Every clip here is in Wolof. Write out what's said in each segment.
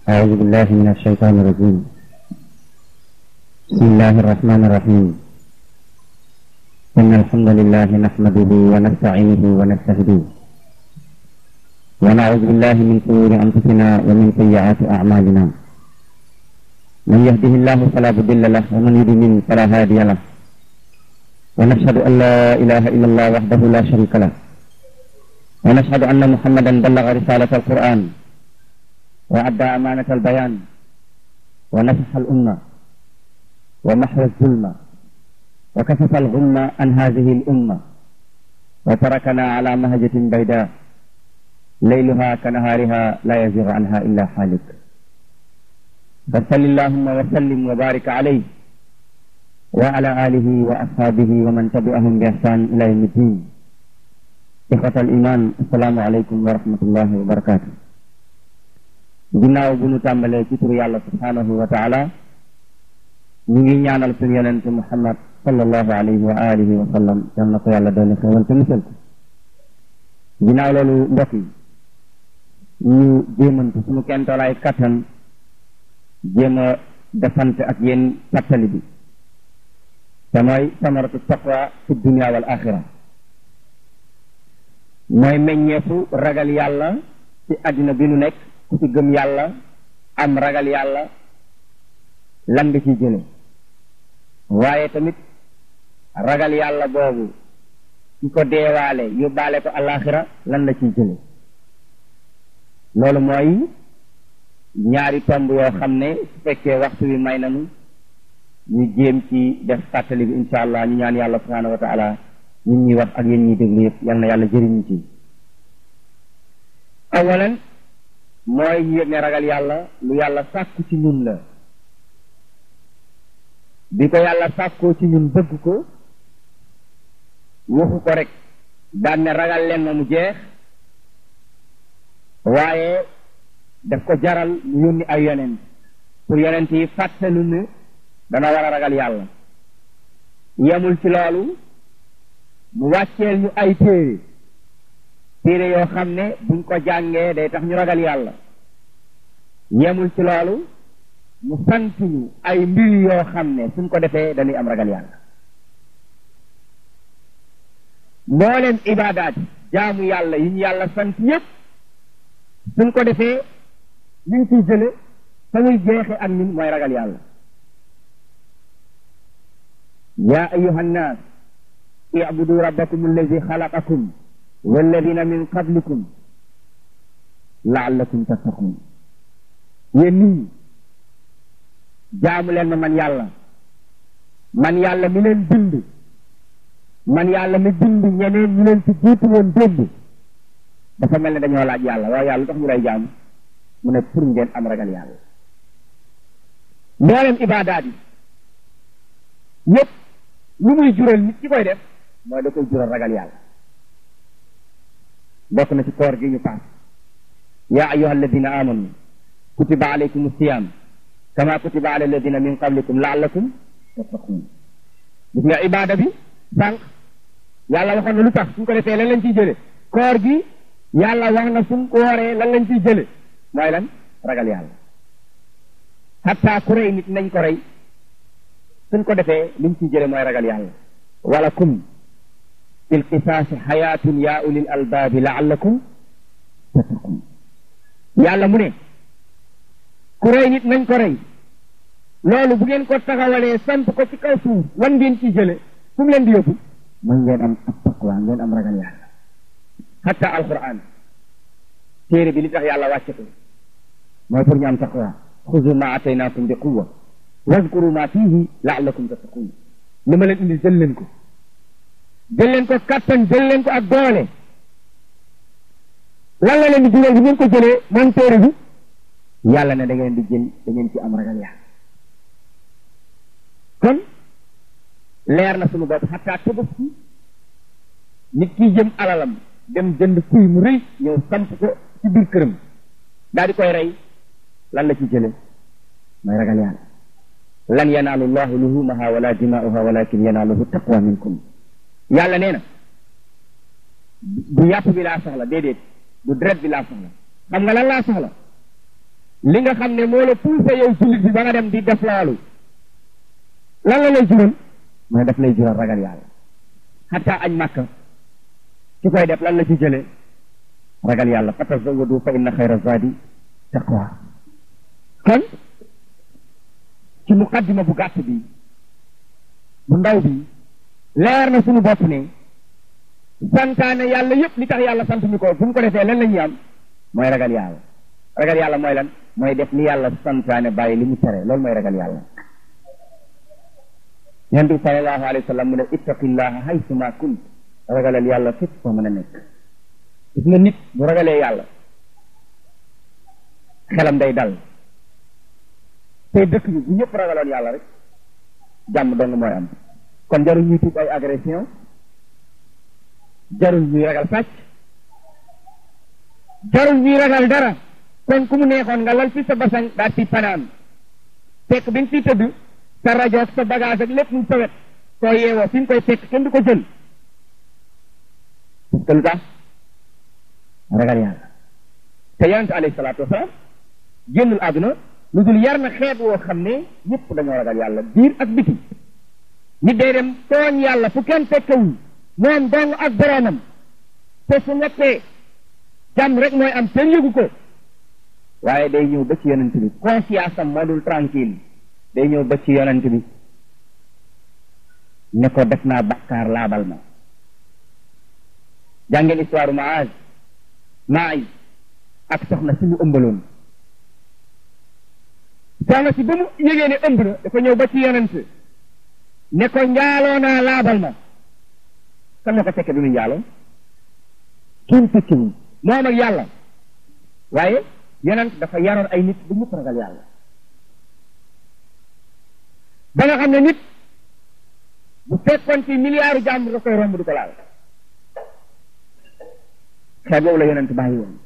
أعوذ بالله من الشيطان الرجيم. بسم الله الرحمن الرحيم. إن الحمد لله نحمده ونستعينه ونستهديه ونعوذ بالله من شرور أنفسنا ومن سيئات أعمالنا. من يهده الله فلا مضل له ومن يضلل فلا هادي له. ونشهد أن لا إله إلا الله وحده لا شريك له. ونشهد أن محمدا بلغ رسالة القرآن وأدى أمانة البيان ونصح الأمة ومحو الظلم وكشف الغمة عن هذه الأمة وتركنا على مهجة بيداء ليلها كنهارها لا يزيغ عنها إلا حالك. فصل اللهم وسلم وبارك عليه وعلى آله وأصحابه ومن تبعهم بإحسان إلى يوم الدين. إخوة الإيمان، السلام عليكم ورحمة الله وبركاته. ginnaaw bu ñu tàmbalee ci turu yàlla subhanahu wa taala, ñu ngi ñaanal suñu yonent Muhammad sallallahu alayhi wa alihi wa sallam, yal na ko yàlla doole xewal te musal ko. ginnaaw loolu mbokk yi, ñu jéemantu suñu kentolaay kattan jéem a defante ak yéen fàttali bi te mooy samaratu taqwa fi dunya wal axira, mooy meññeefu ragal yàlla ci àddina bi nu nekk. ku ci gëm yàlla am ragal yàlla lan nga ciy jële, waaye tamit ragal yàlla boobu ki ko deewaale yóbbaale ko alaxira lan la ciy jële. loolu mooy ñaari tomb yoo xam ne su fekkee waxtu wi may nanu ñu jéem ci def fàttali bi insha allah. ñu ñaan yàlla subhanahu wa taala ñun ñuy wax ak yéen ñuy déglu yëpp yal na yàlla jëriñu ci. awalan mooy ñu yëg ne ragal yàlla lu yàlla sàkku ci ñun la. bi ko yàlla sàkkoo ci ñun bëgg ko, waxu ko rek daan ne ragal leen ma mu jeex, waaye daf ko jaral mu yónni ay yonent pour yonent yi fàttalu ne dana war a ragal yàlla. yemul ci loolu, mu wàcceel ñu ay téere yoo xam ne buñ ko jàngee day tax ñu ragal yàlla. yemul ci loolu, mu sant ñu ay mbir yoo xam ne suñ ko defee dañuy am ragal yàlla. mbooleem ibaadaat jaamu yàlla yi ñu yàlla sant yépp suñ ko defee liñ ciy jële fa muy jeexe ak ñun mooy ragal yàlla. yaa ayyuha nnaas i'budu rabbakum allazi xalaqakum walladina min qablikum laallakum tattaqun. yéen nit ñi jaamu leen ma man yàlla mi leen bind, man yàlla mi bind ñeneen ñu leen ci jiitu woon démb. dafa mel ne dañoo laaj yàlla, waaye yàlla lu tax ñu lay jaamu? mu ne pour ngeen am ragal yàlla. mbooleem ibaadaat yi yépp lu muy jural nit ki koy def mooy da koy jural ragal yàlla. bokk na ci koor gi ñu paas, yaa ayyuha alladina amanu kutiba alaykum siyam kama kutiba ala alladina min qablikum laallakum tattaqun. gis nga ibaada bi sànq yàlla waxoon na lu tax suñ ko defee lan lañ ciy jële. koor gi yàlla wax na suñ ko wooree lan lañ ciy jële, mooy lan? ragal yàlla. hatta ku rey nit nañ ko rey, suñ ko defee liñ ciy jële mooy ragal yàlla. walakum fil qisaasi xayaatun yaa ulil albaabi laallakum tattaqun. yàlla mu ne ku rey nit nañ ko rey, loolu bu ngeen ko taxawalee sant ko ci kaw suuf wan ngeen ci jële, fu mu leen di yóbbu mooy ngeen am taqwa, ngeen am ragal yàlla. hatta alquran téere bi li tax yàlla wàcce ko mooy pour ñu am taqwa. xuzu ma ataynaakum bi quwwa wazkuru ma fihi laallakum tattaqun. li ma leen indi jël leen ko, jël leen ko kattan, jël leen ko ak doole. lan la leen di jural bu ngeen ko jëlee man téere bi? yàlla ne da ngeen di jël, da ngeen ci am ragal yàlla. kon leer na suñu bopp. xataa Tabaski nit ki jëm alalam dem jënd kuy mu rëy ñëw samp ko ci biir këram daal di koy rey, lan la ci jële? mooy ragal yàlla. lan yanaalu llahu luhumaha wala dimaa'uha walakin yanaaluhu taqwa minkum. yàlla nee na du yàpp bi laa soxla, déedéet du deret bi laa soxla. xam nga lan laa soxla? li nga xam ne moo la poussé yow jullit bi ba nga dem di def loolu lan la lay jural mooy daf lay jural ragal yàlla. xataa añ Makka ci koy def lan la ci jëlee ragal yàlla fatazawwadu fa inna xayra zaadi taqwa. kon ci muqaddima bu gàtt bi bu ndaw bi leer na suñu bopp ne santaane yàlla yëpp li tax yàlla sant ñu ko bu ñu ko defee lan la ñuy am mooy ragal yàlla. ragal yàlla mooy lan mooy def li yàlla santaane bàyyi li mu tere loolu mooy ragal yàlla. yonent bi sallallahu alayhi wa sallam mu ne ittaqillaha haytuma kunt ragalal yàlla fépp foo mën a nekk. gis nga nit bu ragalee yàlla xelam day dal tey dëkk bi bu ñëpp ragaloon yàlla rek jàmm dong mooy am. kon jarul ñuy tuub ay agression jarul ñuy ragal sàcc jarul ñuy ragal dara. kon ku mu neexoon nga lal fi sa basang daal ci panaan fekk bi nga ciy tëdd sa rajo ak sa bagage ak lépp mu sawet soo yeewoo fi nga koy fekk kenn du ko jël parce que lu tax ragal yàlla. te yonent alayhi salaatu wasalaam génnul àdduna lu dul yar na xeet woo xam ne ñëpp dañoo ragal yàlla biir ak biti. nit day dem tooñ yàlla fu kenn fekkewul moom dong ak boroomam te su nekkee jàmm rek mooy am kenn yëgu ko. waaye day ñëw ba ci yonent bi conscience am moo dul tranquille day ñëw ba ci yonent bi ne ko def naa bàkkaar laabal ma. jàngeen histoire Maïs ak soxna si mu ëmbaloon. soxna si ba mu yëgee ne ëmb na dafa ñëw ba ci yonent ne ko njaaloo naa laabal ma. kan moo ko fekke bi mu njaaloo kenn fekkewul moom ak yàlla. waaye yonent dafa yaroon ay nit bu ñëpp ragal yàlla ba nga xam ne nit bu fekkoon ci milliards jàmm da koy romb du ko laal. xeet boobu la yonent bàyyi woon.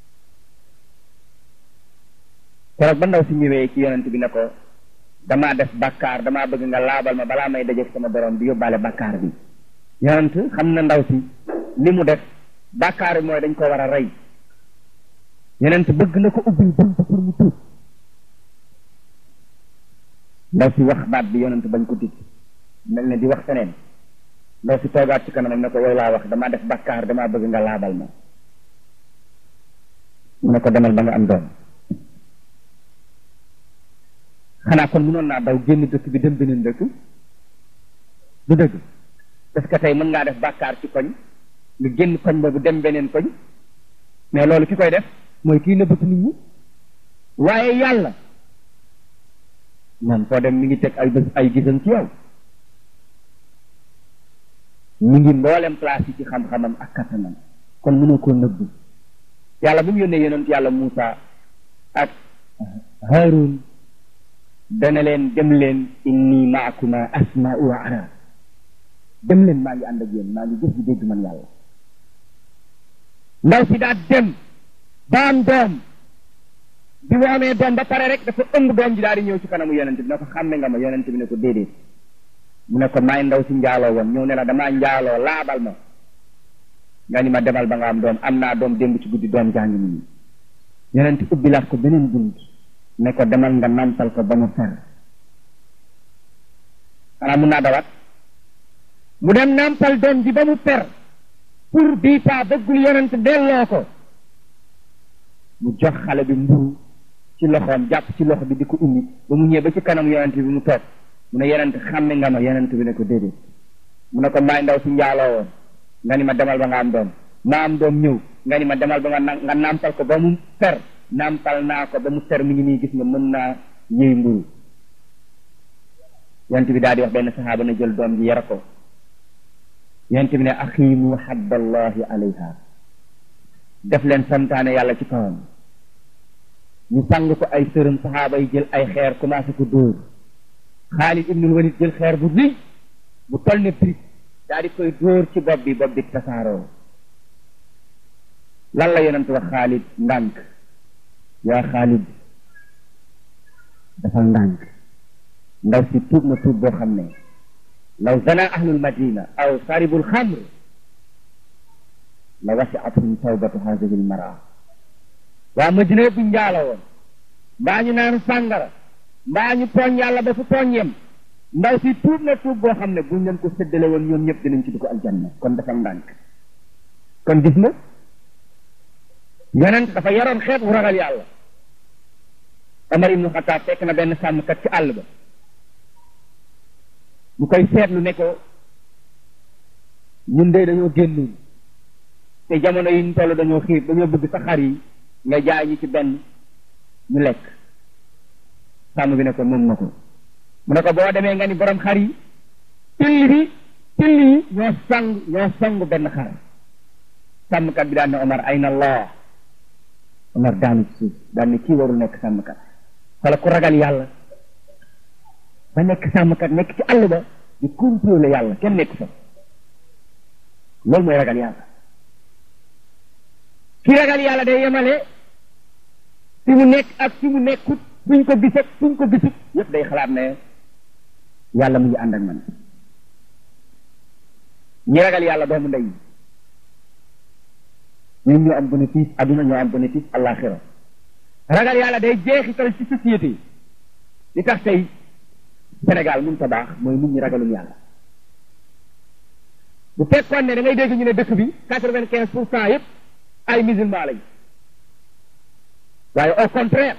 keroog ba ndaw si ñëwee ci yonent bi ne ko damaa def bàkkaar damaa bëgg nga laabal ma balaa may dajeek sama borom di yóbbaale bàkkaar bi. yonent xam na ndaw si li mu def bàkkaar bi mooy dañ ko war a rey. yonent bëgg na ko ubbil bunt pour mu tuub. ndaw si wax baat bi yonent bañ ko tit mel ne di wax feneen. ndaw si toogaat ci kanamam ne ko yow laa wax damaa def bàkkaar damaa bëgg nga laabal ma. mu ne ko demal ba nga am doom. xanaa kon mënoon naa daw génn dëkk bi dem beneen dëkk du dëgg parce que tey mën ngaa def bàkkaar ci koñ nga génn koñ boobu dem beneen koñ mais loolu ki koy def mooy kii nëbbatu nit ñi. waaye yàlla moom foo dem mi ngi teg ay bés ay gisam ci yow mi ngi mboolem place yi ci xam-xamam ak kattanam kon mënoo koo nëbbu. yàlla bu mu yónnee yonent yàlla Muusa ak Haarun dana leen dem leen inni maakuma asma'u wa ara dem leen maa ngi ànd ak yéen maa ngi gis di dégg man yàlla. ndaw si daal dem ba am doom bi mu amee doom ba pare rek dafa ëmb doom ji daal di ñëw ci kanamu yonent bi ne ko xàmme nga ma yonent bi ne ko déedéet. mu ne ko maay ndaw si njaaloo woon ñëw ne la damaa njaaloo laabal ma nga ni ma demal ba nga am doom am naa doom démb ci guddi doom jàngi nii. yonent ubbilaat ko beneen bunt ne ko demal nga nampal ko ba mu fer. xanaa mun naa dawaat mu dem nampal doom ji ba mu fer pour bii paa bëggul yonent delloo ko mu jox xale bi mburu ci loxoom jàpp ci loxo bi di ko indi ba mu ñëwee ba ci kanam yonent bi mu toog mu ne yonent xàmme nga ma yonent bi ne ko déedéet. mu ne ko maay ndaw si njaaloo woon nga ni ma demal ba nga am doom ma am doom ñëw nga ni ma demal ba nga nampal ko ba mu fer nampal naa ko ba mu fer mi ngi nii gis nga mën naa yëy mburu. yonent bi daal di wax benn saxaaba na jël doom ji yara ko. yonent bi ne aqiimu haddallahi alayha def leen santaane yàlla ci kawam. ñu sang ko ay sërëm saxaaba yi jël ay xeer commencé ko dóor. Xaalid ibnul Walid jël xeer bu rëy bu toll ne prit daal di koy dóor ci bopp bi tasaaroo. lan la yonent wax Xaalid ndànk yaa Xaalid dafa ndànk ndaw si tuub na tuub boo xam ne law zana ahlul madina aw saribul xamr la wasi'athum tawbatu hadhihi al mar'a waa Madina bu njaaloo woon mbaa ñu naan sàngara mbaa ñu tooñ yàlla ba fu tooñ yem ndaw si tuub na tuub boo xam ne buñ leen ko séddale woon ñoom ñëpp dinañ ci dugg aljanna. kon dafa ndànk kon gis nga yonent dafa yaroon xeet wu ragal yàlla. Omar ibnu Xataab fekk na benn sàmmkat ci àll ba mu koy seetlu ne ko ñun de dañoo génnoon te jamono yi ñu toll dañoo xiir dañoo bëgg sa xar yi nga jaay ñi ci benn ñu lekk. sàmm bi ne ko moom na ko mu ne ko boo demee nga ni borom xar yi till yi ñoo sang benn xar. sàmmkat bi daan ne Omar ayna Allah. Omar daanu ci suuf daan ne kii warul nekk sàmmkat. wala ku ragal yàlla ba nekk sàmmkat nekk ci àll ba di contrôler yàlla kenn nekk fa. loolu mooy ragal yàlla. ki ragal yàlla day yemale fi mu nekk ak fi mu nekkut fuñ ko gis ak fuñ ko gisut yëpp day xalaat ne yàlla mu ngi ànd ak man. ñi ragal yàlla doomu ndey ñun ñoo am bénéfice adduna ñoo am bénéfice àllaaxira. ragal yàlla day jeexital ci société li tax tey Sénégal mënut a baax mooy nit ñi ragalum yàlla. bu fekkoon ne da ngay dégg ñu ne dëkk bi 95% yëpp ay musulman lañ waaye au contraire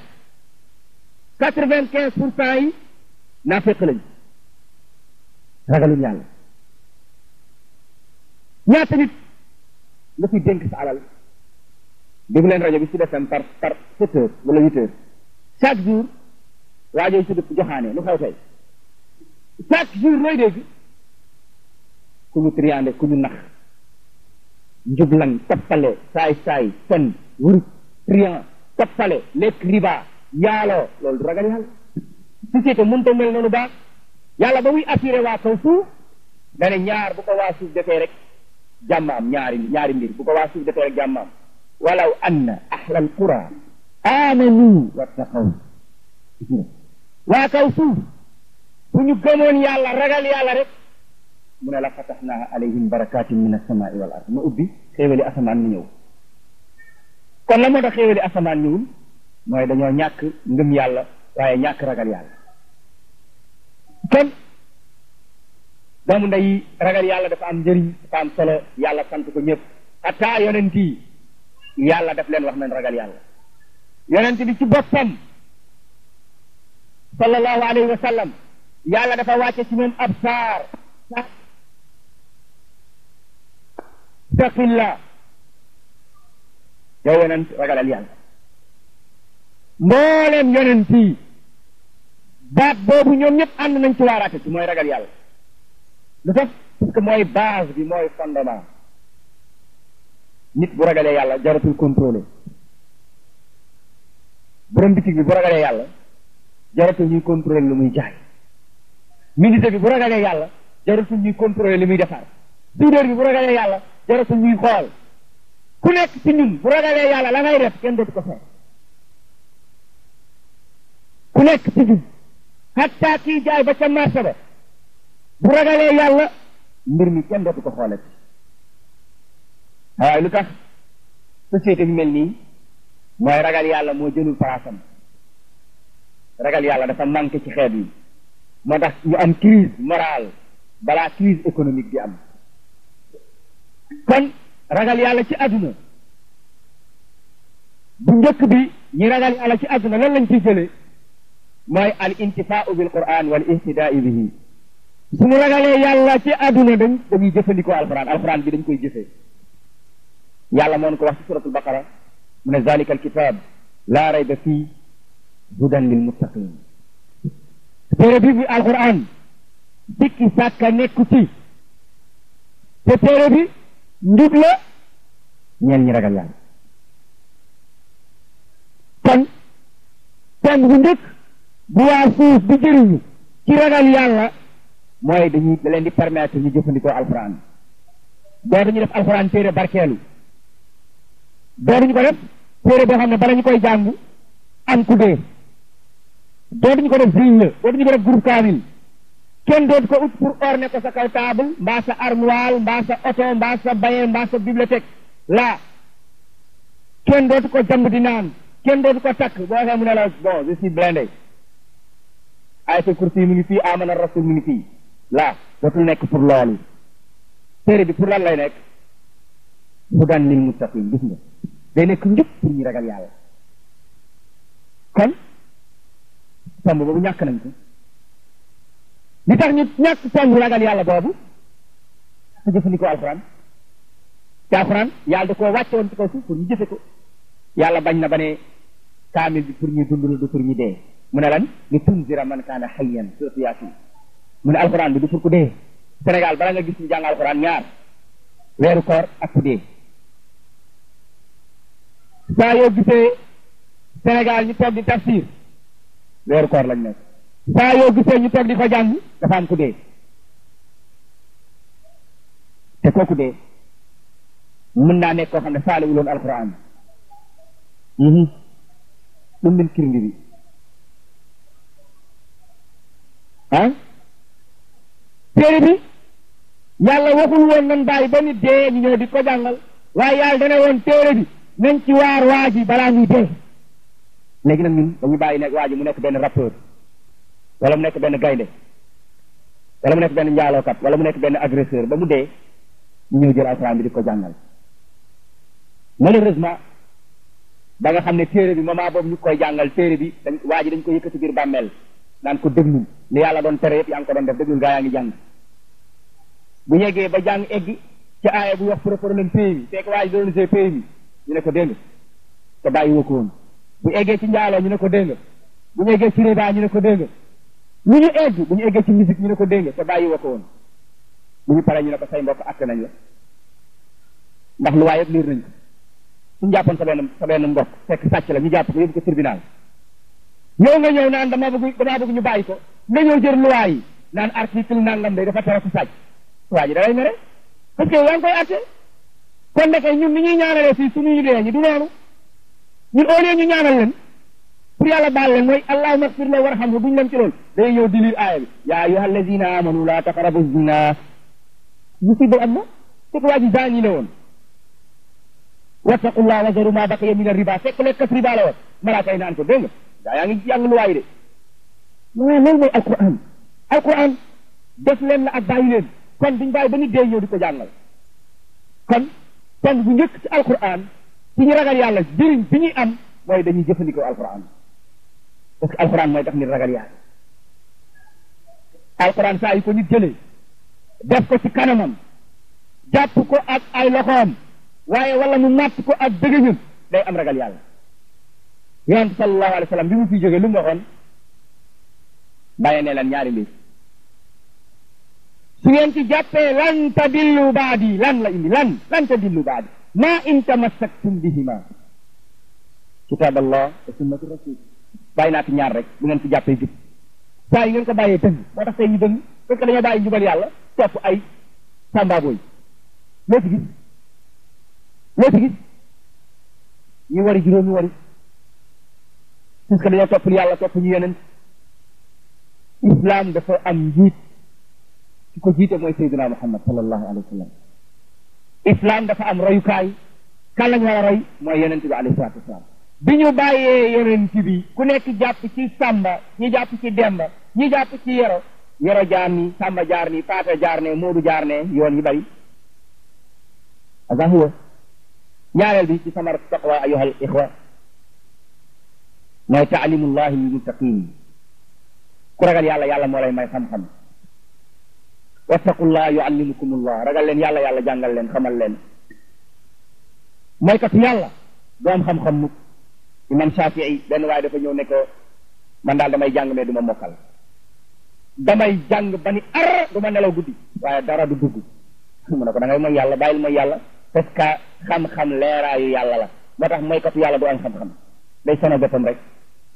95% yi naafeq lañ ragalum yàlla. ñaata nit nga fi dénk sa alal déglu leen rajo bi Sud FM par 7 heures wala 8 heures chaque jour rajo si dëpp joxaane lu xew tey chaque jour looy dégg ku ñu triandé ku ñu nax njublan toppale saay fen wurut trian toppale lekk riba njaaloo loolu du ragal yàlla. société mënta mel noonu baax. yàlla ba muy assuré waa kaw suuf dane ñaar bu ko waa suuf defee rek jàmmaam ñaari mbir bu ko waa suuf defee rek jàmmaam walaw anna ahlal qura amanu wattaqaw. waa kaw suuf bu ñu gëmoon yàlla ragal yàlla rek mu ne la fatahnaa alayhim barakatin min as-samaa'i wal ard ma ubbi xéewali asamaan mu ñëw. kon la moo tax xéewali asamaan ñëwul mooy dañoo ñàkk ngëm yàlla waaye ñàkk ragal yàlla. kon doomu ndey ragal yàlla dafa am njëriñ dafa am solo yàlla sant ko ñëpp hatta yonent yi yàlla daf leen wax nañ ragal yàlla. yonent bi ci boppam sallallahu alayhi wa sallam yàlla dafa wàcce ci moom ab saar taqillah yow yonent ragalal yàlla. mbooleem yonent yi baat boobu ñoom ñëpp ànd nañ ci waaraate ci mooy ragal yàlla. lu tax parce que mooy base bi mooy fondement. nit bu ragalee yàlla jaratul contrôler. borom bitig bi bu ragalee yàlla jaratul ñuy contrôler lu muy jaay. ministre bi bu ragalee yàlla jaratul ñuy contrôler li muy defar. soudeur bi bu ragalee yàlla jaratul ñuy xool. ku nekk ci ñun bu ragalee yàlla la ngay def kenn dootu ko fekk. ku nekk ci ñun hatta kii jaay ba ca marché ba bu ragalee yàlla mbir mi kenn dootu ko xoolee. waaye lu tax société bi mel nii mooy ragal yàlla moo jëlul palaasam. ragal yàlla dafa manqué ci xeet yi moo tax ñu am crise morale balaa crise économique di am. kon ragal yàlla ci àdduna bu njëkk bi ñi ragal yàlla ci àdduna lan lañ ciy jëlee mooy al intifaau bil quran wal ihtidaai bihi. suñu ragalee yàlla ci àdduna dañuy jëfandikoo alquran bi dañ koy jëfee. yàlla moo ko wax ci suratul baqara mu ne zalika alkitab laa rayba fii hudan lil muttaqin. téere bi bi alquran dikki sàkka nekku ci te téere bi njub la ñeel ñi ragal yàlla. kon thème bu njëkk bu waa suuf di jëriñu ci ragal yàlla mooy da leen di permettre ñu jëfandikoo alquran. dootuñu def alquran téere barkeelu. dootuñu ko def téere boo xam ne bala ñu koy jàng am ku dee. dootuñu ko def ziñ la dootuñu ko def groupe kaamil. kenn dootu ko ut pour orner ko sa kaw table mbaa sa armoire mbaa sa oto mbaa sa baye mbaa sa bibliothèque la kenn dootu ko jàmb di naan kenn dootu ko takk boo waxee mu ne la bon je suis blindé ayatul kursi mi ngi fii amana rasul mi ngi fii laa dootul nekk pour loolu téere bi pour lan lay nekk hudan lil muttaqin gis nga day nekk njub pour ñu ragal yàlla kon tomb boobu ñàkk nañ ko li tax ñu ñàkk tomb ragal yàlla boobu su jëfandikoo alxuraan te alxuraan yàlla da koo wàcce woon ci kaw suuf pour ñu jëfe ko yàlla bañ na ba ne kaamil bi pour ñu dund la du pour ñu dee mu ne lan li tunzira man kaana hayyan suratu yaasin mu ne alxuraan bi du pour ku dee Sénégal bala nga gis ñu jàng alxuraan ñaar weeru koor ak ku dee saa yoo gisee Sénégal ñu toog di tafsir weeru koor lañ nekk saa yoo gisee ñu toog di ko jàng dafa am ku dee te kooku dee mën naa nekk koo xam ne faalewuloon alxuraan ɗum min kirndiri ah téere bi yàlla waxul woon nan bàyyi ba nit dee ñu ñëw di ko jàngal waaye yàlla dana woon téere bi nañ ci waar waa ji balaa muy dee léegi nag ñun dañu bàyyi nekk waa ji mu nekk benn rappeur wala mu nekk benn gaynde wala mu nekk benn njaalookat wala mu nekk benn agresseur ba mu dee ñu ñëw jël alxuraan bi di ko jàngal malheureusement ba nga xam ne téere bi moment boobu ñu koy jàngal téere bi dañ waa ji dañ ko yëkkati biir bàmmeel naan ko déglul li yàlla doon tere yëpp yaa ngi ko doon def déglul gaa yaa ngi jàng bu yeggee ba jàng eggi ci aaya bu wax pour problème pays bi fekk waa ji doon see pays bi ñu ne ko dégg te bàyyi woo ko woon bu eggee ci njaaloo ñu ne ko dégg bu ñu eggee ci riba ñu ne ko dégg lu ñu egg bu ñu eggee ci musique ñu ne ko dégg te bàyyi woo ko woon bu ñu paree ñu ne ko say mbokk àtte nañ la ndax lu waay yëpp liir nañ ko suñu jàppoon sa benn mbokk fekk sàcc la ñu jàpp ko yóbbu ko tribunal yow nga ñëw naan damaa bëgg ñu bàyyi ko nga ñëw jël loi yi naan article nangam day dafa tere ku sàcc waa ji da lay mere parce que yaa ngi koy àtte kon ndeke ñun ni ñuy ñaanalee fii suñuy dee ñi du noonu ñun au lieu ñu ñaanal leen pour yàlla baal leen mooy allahumma ighfir lahu warhamhu duñ leen ci loolu day ñëw di lire aaya bi yaa ayyuha allazina amanu la taqrabu zina musiba am na fekk waa ji zani la woon wattaqullah wa zaru ma baqiya min riba fekk lekkat riba la woon malaaka yi naan ko dégg nga gaa yaa ngi jàng luwaay de mais loolu mooy alquran def leen la ak bàyyi leen kon duñ bàyyi ba nit dee ñëw di ko jàngal kon bu njëkk ci alquran ci ñu ragal yàlla jëriñ bi ñuy am mooy dañuy jëfandikoo alquran parce que alquran mooy tax nit ragal yàlla alquran saa yu ko nit jëlee def ko ci kanamam jàpp ko ak ay loxoom waaye wala mu màtt ko ak dëgëñam day am ragal yàlla yonent sallallahu alayhi wa sallam bi mu fi jógee lu mu waxoon bàyyi ne leen ñaari mbir su ngeen ci jàppee lan tadillu baadi lan la indi lan tadillu baadi ma in tamassaktum bihima kitab allah wa sunnatu rasul bàyyi naa fi ñaar rek bu ngeen ci jàppee jub saa yi ngeen ko bàyyee dëng moo tax tey ñu dëng parce que dañoo bàyyi njubal yàlla topp ay sàmbaabooy loo ci gis ñu wari juróomi wari parce que dañoo toppul yàlla topp ñu yeneen islam dafa am njiit ki ko jiite mooy Seydina Muhammad sallallahu alayhi wa sallam islam dafa am royukaay kan lañ war a roy mooy yonent bi alayhi salaatu wasalaam bi ñu bàyyee yonent bi ku nekk jàpp ci sàmba ñi jàpp ci demba ñi jàpp ci yoro jaar ni sàmba jaar ni paata jaar ne moodu jaar ne yoon yi bari azahuwa ñaareel bi ci samar taqwa ayyuhal ixwa mooy taalimullahi lil muttaqin ku ragal yàlla moo lay may xam-xam wattaqullah yuallimukumullah ragal leen yàlla jàngal leen xamal leen mooy katu yàlla doo am xam-xam mukk imam Shafii benn waaye dafa ñëw ne ko man daal damay jàng mais du ma mokkal damay jàng ba ni ar du ma nelaw guddi waaye dara du dugg mu ne ko da ngay mooy yàlla bàyyil mooy yàlla parce que xam-xam leeraayu yàlla la moo tax mooy katu yàlla du am xam-xam day sono boppam rek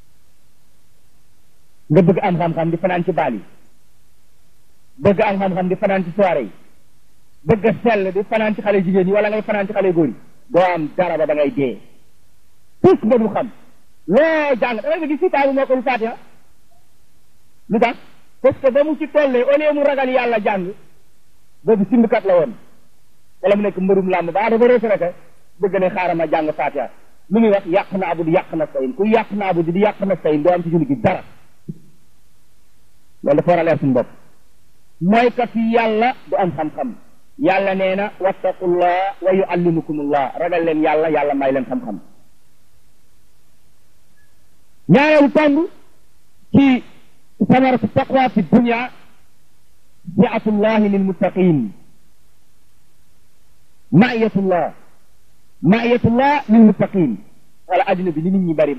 nga bëgg am xam-xam di fanaan ci baal yi bëgg am xam-xam di fanaan ci soirée yi bëgg sell di fanaan ci xale jigéen yi wala ngay fanaan ci xale góor yi doo am dara ba da ngay dee tous nga du xam loo jàng da ngay gis si taabu moo ko lu Fatiha lu tax parce que ba mu ci tollee au lieu mu ragal yàlla jàng boobu simbikat la woon wala mu nekk mbërum làmb ba dafa retraité bëgg ne xaaral ma jàng Fatiha lu muy wax yàq na abu di yàq na sayin ku yàq na abu di yàq na sayin doo am ci julli gi dara loolu dafa war a leer suñu bopp mooy ka fi yàlla du am xam-xam yàlla nee na wattaqullah wa yuallimukumullah ragal leen yàlla yàlla may leen xam-xam ñaareelu tomb ci samaratu taqwa fi dunya si'atullahi lilmuttaqin ma'iyatullah lilmuttaqin wala adduna bi li nit ñi bari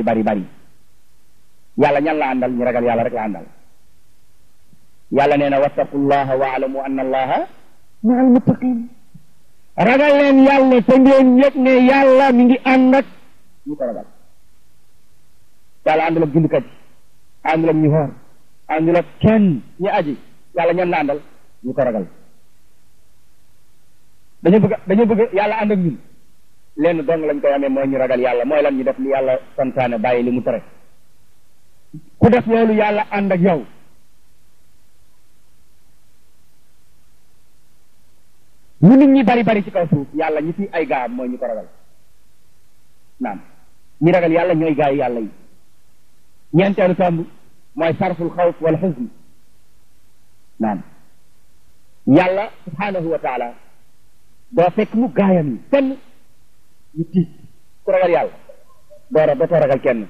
yàlla ñan la àndal ñu ragal yàlla rek la àndal yàlla nee na wattaqullaha waalamu anna allaha ma'al muttaqin ragal leen yàlla te ngeen yëg ne yàlla mi ngi ànd ak ñu ko ragal yàlla àndul ak jullikat yi àndul ak ñu xoor àndul ak kenn ñu aji yàlla ñan la àndal ñu ko ragal dañu bëgg yàlla ànd ak ñun lenn dong lañ koy amee mooy ñu ragal yàlla mooy lan ñu def li yàlla santaane bàyyi li mu tere ku def loolu yàlla ànd ak yow lu nit ñi bari ci kaw suuf yàlla ñi fi ay gaam mooy ñu ko ragal naam ñi ragal yàlla ñooy gaa yi yàlla yi ñeenteelu tomb mooy sarful xawf wal xusn naam yàlla subhanahu wa taala doo fekk mu gaayam yi kenn ñu tiit ku ragal yàlla dootoo ragal kenn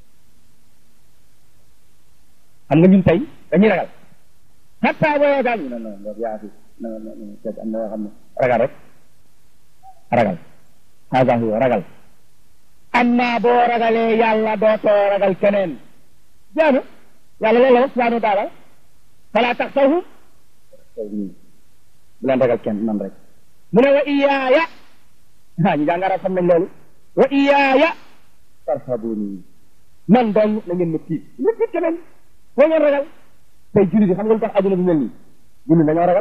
xam nga ñun tey dañuy ragal xatta boo ragal ñu non yaa fi am na yoo xam ne ragal rek ragal hada huwa ragal amma boo ragalee yàlla dootoo ragal keneen jaanu yàlla loolu la wax subhanahu wa taala fala taxsawhum bu leen ragal kenn man rek mu ne wa iyaaya ñu jàng arab xam nañ loolu wa iyaaya farhabuni man dong na ngeen ma tiit keneen foo ngeen ragal tey julli bi xam nga lu tax adduna bi mel nii julli dañoo ragal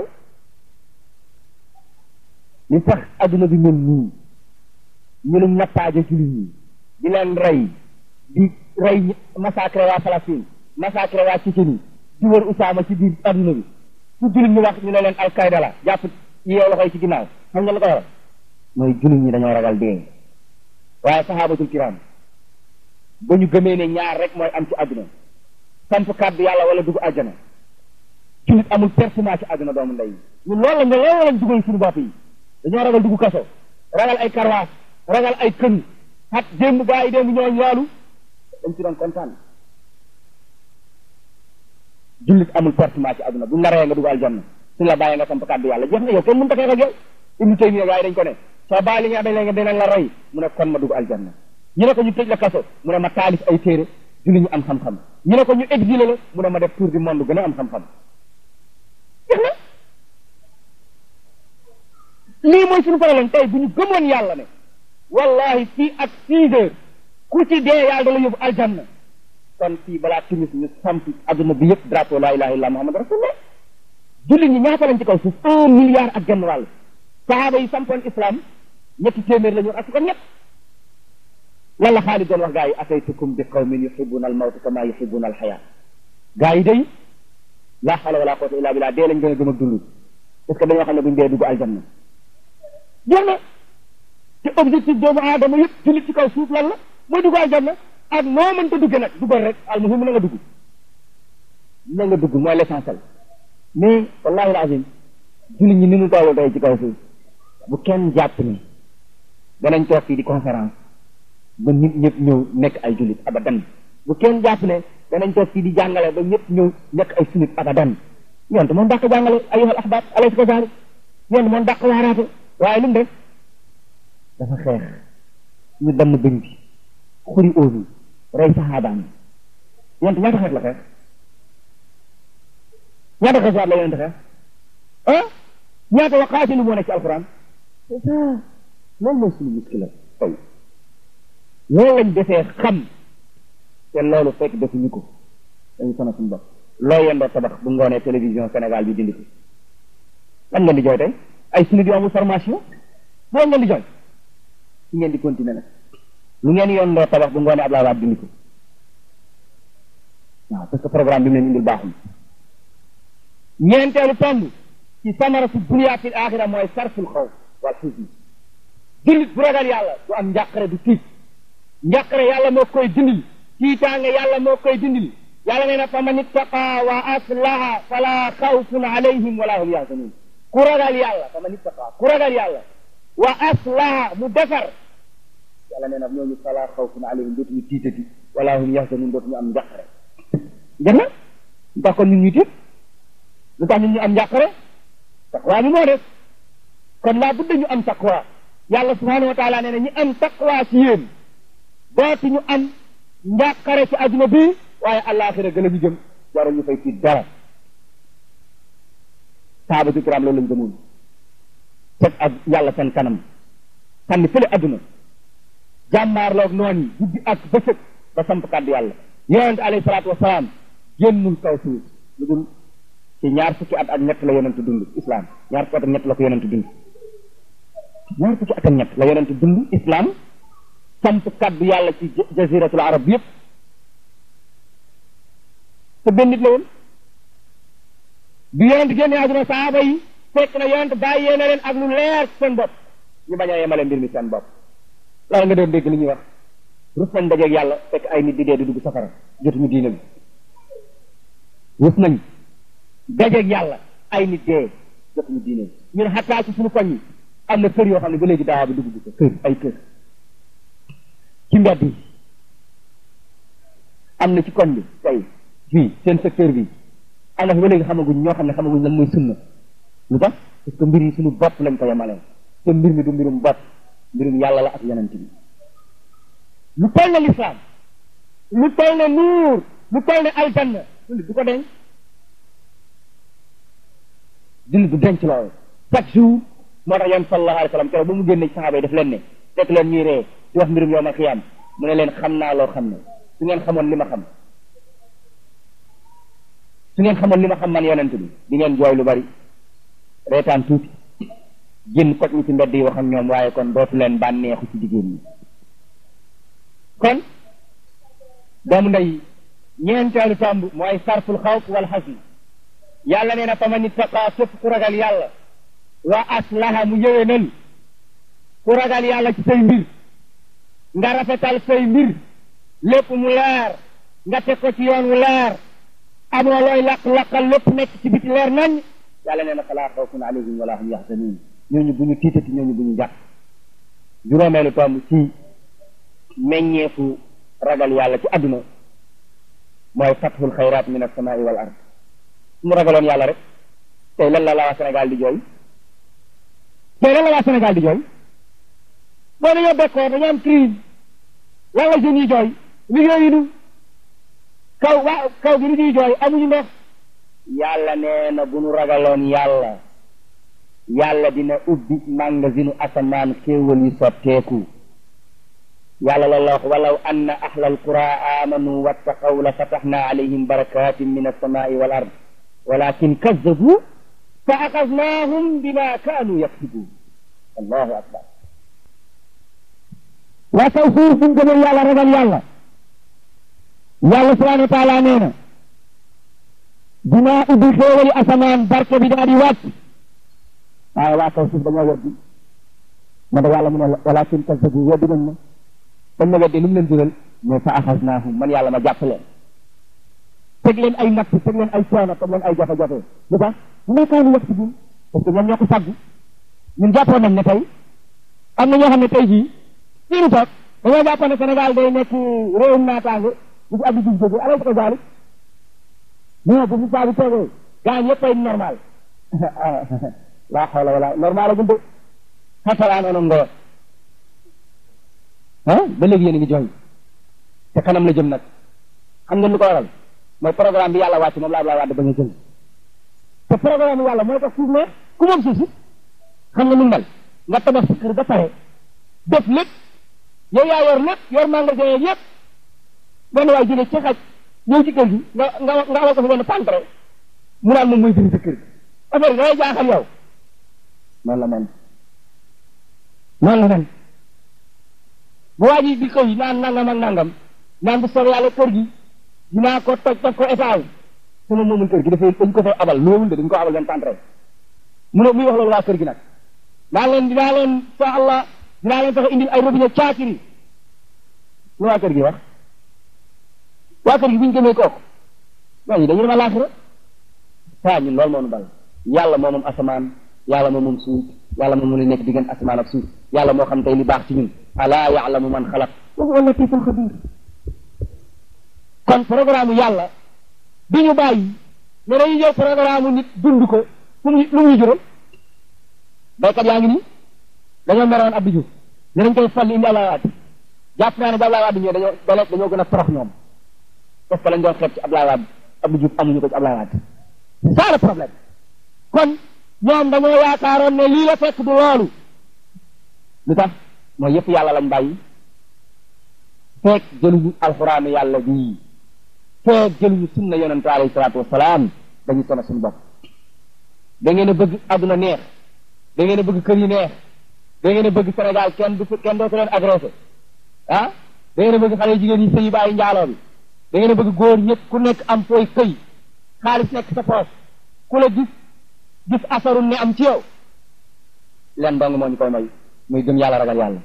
li tax adduna bi mel nii ñu ne nappaaje julli ñi di leen rey massacre waa Palestine massacre waa Tchétchénie di wër Usaama ci biir adduna bi fu julli ñu wax ñu ne leen Al-Qaïda la jàpp yow loxoy ci ginnaaw xam nga lu ko waral mooy julli ñi dañoo ragal dee waaye sahabatul kiram ba ñu gëmee ne ñaar rek mooy am ci adduna samp kàddu yàlla wala dugg àjjana jullit amul personnage ci àdduna doomu ndey ñun loolu lañ dugal suñu bopp yi dañoo ragal dugg kaso ragal ay karwaas ragal ay kën xat démb gaa yi démb ñoo ñaalu dañ ci doon kontaan jullit amul personnage ci àdduna bu naree nga dugg aljanna suñu la bàyyee nga samp kàddu yàlla jeex na yow kenn mënu taxee ak yow Ibnu Taymiya gaa yi dañ ko ne soo bàyyi li nga amee léegi dinañ la rey mu ne kon ma dugg aljanna ñu ne ko ñu tëj la kaso mu ne ma taalif ay téere julli ñu am xam-xam ñu ne ko ñu exilé la mu ne ma def tour du monde gën a am xam-xam jeex na lii mooy suñu problème tey bu ñu gëmoon yàlla ne wallahi fii ak 6 heures ku ci dee yàlla da la yóbbu aljanna kon fii balaa timis ñu samp adduna bi yëpp drapeau la ilaha illallah muhammad rasulullah julli ñi ñaata lañ ci kaw suuf 1 milliard ak genn wàll sahaaba yi sampoon islam ñetti téeméer la ñu ak ko ñett lan la Xaalid doon wax gaa yi ataytukum bi qawmin yuhibbuna al mawta kama yuhibbuna al xayaa gaa yi day laa hawla wala quwwata illa billah dee lañ gën a gëm ak dund parce que dañoo xam ne buñ dee dugg aljanna jeex na te objectif doomu aadama yëpp jullit ci kaw suuf lan la mooy dugg aljanna ak noo mënta dugge nag duggal rek almuhim na nga dugg mooy l'essentiel mais wallahi alazim jullit ñi ni ñu toll tey ci kaw suuf bu kenn jàpp ni danañ toog fii di conférence ba nit ñëpp ñëw nekk ay jullit abadan bu kenn jàpp ne danañ toog fii di jàngale ba ñëpp ñëw nekk ay sunit abadan yonte moom dàq jàngale ayyuhal ahbab alayhi ko saari yonte moom dàq waaraate waaye lu mu def dafa xeex ñu damm bëñ bi xuri óobi rey saxaabaam yonte ñaata xeex la xeex ñaata xeex la yonte xeex ñaata waqaatilu moo nekk ci alquran c'est ça loolu mooy suñu muskila tey loolu lañ defee xam te loolu fekk defuñu ko dañu sonal suñu bopp loo yendoo tabax bu ngoonee télévision Sénégal bi dindi ko lan ngeen di jooy tey ay suñu di amul formation boo ngeen di jooy ci ngeen di continuer nag lu ngeen yendoo tabax bu ngoonee Abdoulaye Wade dindi ko waaw parce que programme bi mu leen indil baaxul ñeenteelu tomb ci samara su dunya fil axira mooy sarful xawf wal xusn jullit bu ragal yàlla du am njàqare du tiit njàqare yàlla moo koy dindil tiitaange yàlla moo koy dindil yàlla nee na fa man ittaqa wa aslaha fala xawfun alayhim wala hum yahzanun ku ragal yàlla fa man ittaqa ku ragal yàlla wa aslaha mu defar yàlla nee na ñooñu fala xawfun alayhim dootuñu tiitati wala hum yahzanun dootuñu am njàqare jënd lu tax kon ñun ñu tiit lu tax ñun ñu am njàqare taqwa bi moo def kon laa budda ñu am taqwa yàlla subhanahu wa taala nee na ñi am taqwa ci yéen dootuñu am njàqare ci adduna bi waaye àllaaxira gën a ñu jëm jarul ñu fay tiit dara sahabatu kiram loolu lañ gëmoon teg ak yàlla seen kanam sànni fële adduna jàmmaarloog noon yi guddi ak bëccëg ba samp kàddu yàlla yonente alayhi salaatu wasalaam génnul kaw suuf lu dul ci ñaar fukki at ak ñett la yonente dund islam ñaar fukki at ak ñett la ko yonente dund ñaar fukki at ak ñett la yonente dund islam samp kàddu yàlla ci jaziratul arab yëpp te benn nit la woon bi yonente génne àdduna saaba yi fekk na yonente bàyyee na leen ak lu leer seen bopp ñu bañ a yemale mbir mi seen bopp loolu nga doon dégg li ñuy wax rus nañ dajeeg yàlla fekk ay nit di dee di dugg safara jotuñu diine bi rus nañ dajeeg yàlla ay nit dee jotuñu diine bi ñun xataa ci suñu koñ yi am na kër yoo xam ne ba léegi daawa bi dugg ko kër ay kër ci mbedd yi am na ci koñ bi tey fii seen secteur bi am na fi ba léegi xamaguñ ñoo xam ne xamaguñ lan mooy sunna lu tax parce que mbir yi suñu bopp lañ ko yemalee te mbir mi du mbirum bopp mbirum yàlla la ak yonent bi lu toll ne lislaam lu toll ne nuur lu toll ne aljanna jullit du ko denc jullit du denc loolu chaque jour moo tax yoon sallallahu alayhi wa sallam keroog ba mu génne ci saxaaba yi daf leen ne fekk leen ñuy ree di wax mbirum yawmal xiyaam mu ne leen xam naa loo xam ne su ngeen xamoon li ma xam su ngeen xamoon li ma xam man yonent bi di ngeen jooy lu bari reetaan tuuti génn koj ñi ci mbedd yi wax ak ñoom waaye kon dootu leen bànneexu ci jigéen ñi kon doomu ndey ñeenteelu tàmb mooy sarful xawf wal xasn yàlla nee na fa man ittaqa képp ku ragal yàlla wa aslaha mu yëwénal ku ragal yàlla ci say mbir nga rafetal say mbir lépp mu leer nga teg ko ci yoon wu leer amoo looy laq-laqal lépp nekk ci biti leer nañ yàlla nee na falaa xawfun alayhim wala hum yaxzanuun ñooñu bu ñu tiitati ñooñu bu ñu jàq juróomeelu tomb ci meññeefu ragal yàlla ci àdduna mooy fathul xayraat min as-samaa'i wal ard su mu ragaloon yàlla rek tey lan la waa Sénégal di jooy tey lan la waa Sénégal di jooy boo dañoo bekkoor dañoo am crise lan la jeunes yi jooy liggéeyuñu kaw gi li ñuy jooy amuñu ndox yàlla nee na bu nu ragaloon yàlla yàlla dina ubbi magasinu asamaan xéewal yi sotteeku yàlla loolu la wax walaw anna ahla alqura amanu wattaqaw la fataxna alayhim barakatin min alsamai wal ard walakin kazzabu fa axasnahum bima kaanu yaksibun allahu akbar waa kaw suuf buñ gëmee yàlla ragal yàlla yàlla subhanahu wa taala nee na dinaa ubbi xéewali asamaan barke bi daa di wàcc waaye waa kaw suuf dañoo weddi ma da yàlla mu ne walakin kazzabu weddi nañ ma dañ ma weddi lu mu leen jural mais fa axasnaahum man yàlla ma jàpp leen teg leen ay natt teg leen ay coono teg leen ay jafe-jafe lu tax ma kaanu yaksibun parce que ñoom ñoo ko fàggu ñun jàppoon nañ ne tey am na ñoo xam ne tey jii fii nu toog dañoo jàppoon ne Sénégal day nekk réewum naataange bu fi Abdou Diouf jógee alal ko gaali non bu fi saa bi toogee gaa ñëpp ay normal laa xawla wala normal agul de xasalaan onom ndoor ba léegi yéen a ngi jooy te kanam la jëm nag xam ngeen lu ko waral mooy programme bi yàlla wàcc moom la Abdoulaye Wade ba nga jël te programme bi yàlla mooy tax suuf ne ku moom suuf si xam nga nu mel nga tabax sa kër ba pare def lépp yow yaa yor lépp yor magasin yeeg yëpp benn waay jóge ci xaj ñëw ci kër gi nga awal ko fi benn pantre mu naan moom mooy jënd sa kër gi affaire bi dangay jaaxal yow noonu la mel noonu la mel bu waa ji di koy naan nangam ak nangam naan bu soobee yàlla kër gi dinaa ko toj ko étage sama moomul kër gi dafay dañ ko fay abal loolu de dañ ko abal benn pantre mu ne muy wax loolu waa kër gi nag dinaa leen sa Allah dinaa leen fexe indil ay robinet caakiri lu waa kër gi wax waa kër gi buñ gëmee kooku ñooñu dañu dem àllaaxira saa ñun loolu moo nu dal yàlla moo moom asamaan yàlla moo moom suuf yàlla moo moom li nekk diggante asamaan ak suuf yàlla moo xam tey li baax ci ñun alaa ya'lamu man xalaq wa huwa latiful xabiir kon programme yàlla bi ñu bàyyi ne dañuy jël programme nit dund ko lu muy jural baykat yaa ngi nii dañoo meroon Abdou Diouf ne dañ koy fal indi Abdoulaye Wade jàpp naa ne ba Abdoulaye Wade ñëw dañoo gën a torox ñoom parce que lañ doon xeeb ci Abdoulaye Wade Abdou Diouf amuñu ko ci Abdoulaye Wade c'est ça le problème kon ñoom dañoo yaakaaroon ne lii la fekk du loolu lu tax mooy yëpp yàlla lañ bàyyi fekk jëluñu alxuraanu yàlla bii fekk jëluñu sunna yonente alayhi salaatu wasalaam dañuy sonal suñu bopp da ngeen a bëgg adduna neex da ngeen a bëgg kër yi neex da ngeen a bëgg Sénégal kenn dootu leen agressé ah da ngeen a bëgg xale jigéen yi sëyi bàyyi njaaloo bi da ngeen a bëgg góor ñëpp ku nekk am fooy sëy xaalis nekk sa poos ku la gis asarul ne am ci yow leen dong moo ñu koy may muy gëm yàlla ragal yàlla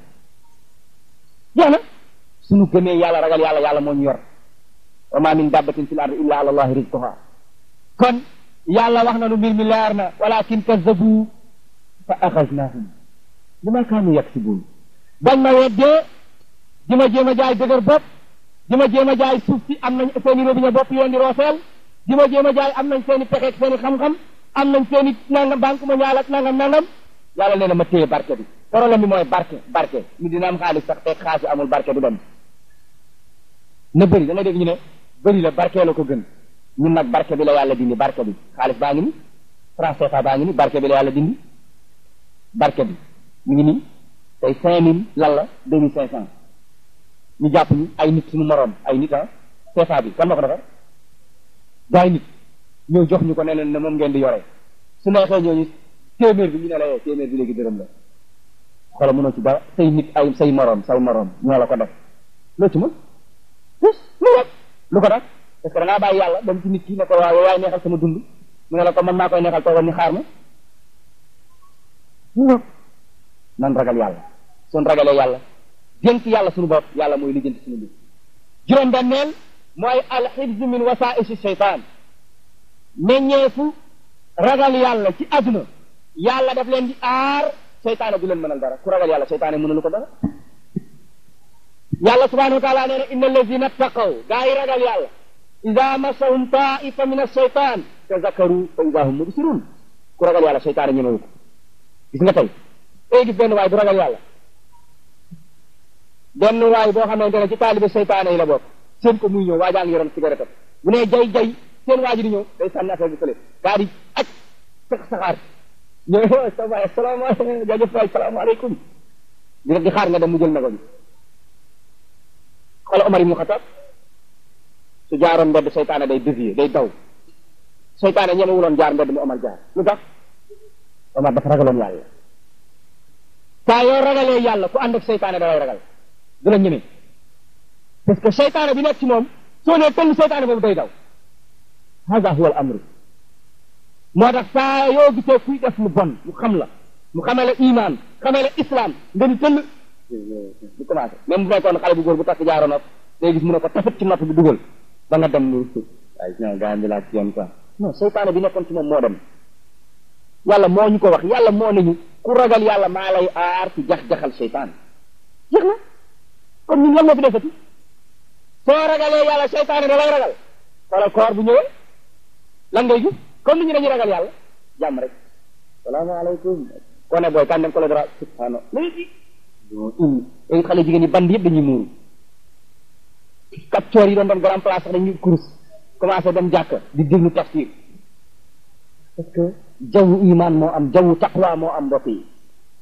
jeex na suñu gëmee yàlla ragal yàlla yàlla moo ñu yor wa ma min dabbatin fil ardi illa ala allahi rizquha kon yàlla wax na nu mbir mi leer na walakin kazzabu fa axaznahum bima kaanu yaksibun bañ ma weddee di ma jéem a jaay dëgër bopp di ma jéem a jaay suuf si am nañ seeni robinet bopp yoon di rooseel di ma jéem a jaay am nañ seeni pexe ak seeni xam-xam am nañ seeni nangam banque mondiale ak nangam yàlla nee na ma téye barke bi problème bi mooy barke ni dina am xaalis sax fekk xaalis amul barke du dem na bëri da nga dégg ñu ne bëri la barke la ko gën ñun nag barke bi la yàlla dindi barke bi xaalis baa ngi ni franc CFA baa ngi ni barke bi la yàlla dindi barke bi mu ngi nii tey 5000 lan la 2500 ñu jàpp ñu ay nit suñu moroom ay nit CFA bi kan ma ko defar gaay nit ñëw jox ñu ko ne leen ne moom ngeen di yore su neexee ñooñu téeméer bi ñu ne la yee téeméer bi léegi dërëm la xoolal mënoo ci dara say nit ay say moroom ñoo la ko def loo ci mën lu ko def parce que da ngaa bàyyi yàlla dem ci nit ki ne ko waaw yow yaay neexal sama dund mu ne la ko man maa koy neexal toogal ni xaar ma nan ragal yàlla suñ ragalee yàlla dénk yàlla suñu bopp yàlla mooy lijjanti suñu mbir juróom-benneel mooy alxifz min wasaa'isi shaytaan meññeefu ragal yàlla ci àdduna yàlla daf leen di aar seytaane du leen mënal dara ku ragal yàlla seytaane mënalu ko dara yàlla subhanahu wa taala nee na inna allazina taqaw gaa yi ragal yàlla ida massahum taifa min alshaytan tazakaru fa ida hum mubsirun ku ragal yàlla seytaane ñemewu ko gis nga tey gis benn waay bu ragal yàlla benn waay boo xamante ne ci taalibe seytaane yi la bokk seen ko muy ñëw waa jaa ngi yoroon cigarette bu ne jay seen waa ji di ñëw day sànni affaire bi fële daa di aj saxaar ñëw sa waay asalaamaaleykum jaajëf waay salaamaaleykum di xaar nga dem mu jël na ko bi xoolal Omar ibn Khattab su jaaroon mbedd seytaane day dévier day daw seytaane ñemewuloon jaar mbedd mu Omar jaar lu tax Omar dafa ragaloon yàlla saa yoo ragalee yàlla ku ànd ak seytaane da lay ragal du la ñeme parce que seytaane bi nekk ci moom soo nee tëll seytaane boobu day daw hada huwa al amru moo tax saa yoo gisee kuy def lu bon mu xam la mu xamee la iman xamee la islam nga di tëll du commencé même bu fekkoon xale bu góor bu takk jaaro nopp day gis mu ne ko tafit ci nopp bi dugal ba nga dem ni waaye non gaa bi laa ci yoon quoi non seytaane bi nekkoon ci moom moo dem yàlla moo ñu ko wax yàlla moo nañu ku ragal yàlla maa lay aar ci jax-jaxal seytaane jeex na kon ñun lan moo fi defati soo ragalee yàlla seytaane da lay ragal xoolal koor bu ñëwee lan ngay gis comme ni ñu dañuy ragal yàlla jàmm rek salaamaaleykum ko ne booy kan dem ko la dara subhaana léegi xale jigéen yi band yëpp dañuy muuru capteur yi doon dem grand place sax dañuy kurus commencé dem jàkk di déglu tafsir parce que jawwu iman moo am jawwu taqwa moo am mbokk yi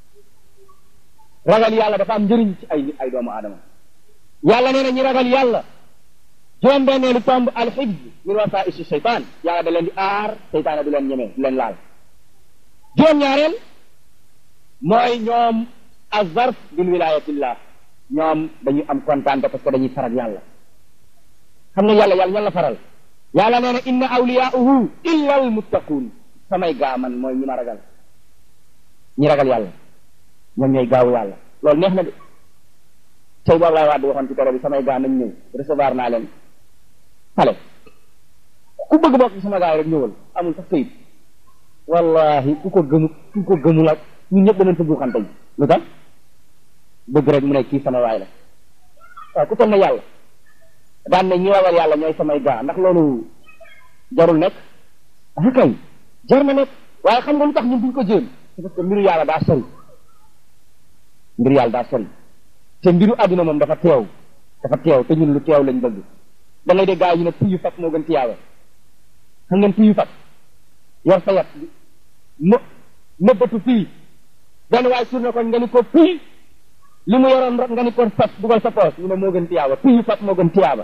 ragal yàlla dafa am njëriñ ci ay doomu aadama yàlla nee na ñi ragal yàlla juróom benneelu tomb alxifz min wasaa'isi seytaan yàlla da leen di aar seytaane du leen ñeme du leen laal juróom ñaareel mooy ñoom azarf bil wilayatillah ñoom dañuy am kontaan parce que dañuy faral yàlla xam nga yàlla ñan la faral yàlla nee na inna awliyaahu illa al muttaquun samay gaaman mooy ñi ma ragal ñi ragal yàlla ñoom ñooy gaawu yàlla loolu neex na de tey boobu laay waat di waxoon ci télé bi samay gaa nañ ñëw recevoir naa leen xale ku bëgg bokk ci sama gaa yi rek ñëwal amul sax këyit wallahi ku ko gëmul ak ñun ñëpp danañ fa buuxante ji lu tax bëgg rek mu ne kii sama waay la waaw ku toll na yàlla daan ne ñi ragal yàlla ñooy samay gaa ndax loolu jarul nekk ah kay jar na nekk waaye xam nga lu tax ñun duñ ko jéem c'est parce que mbiru yàlla daa sori mbiru yàlla daa sori te mbiru àdduna moom dafa teew te ñun lu teew lañ bëgg da ngay dégg gaa yi ne piyu fat moo gën tiyaaba xam ngeen piyu fat yor sa yat nëbbatu fii benn waay tourné ko nga ni ko pii li mu yoroon rek nga ni ko fat dugal sa poos ñu ne moo gën tiyaaba piyu fat moo gën tiyaaba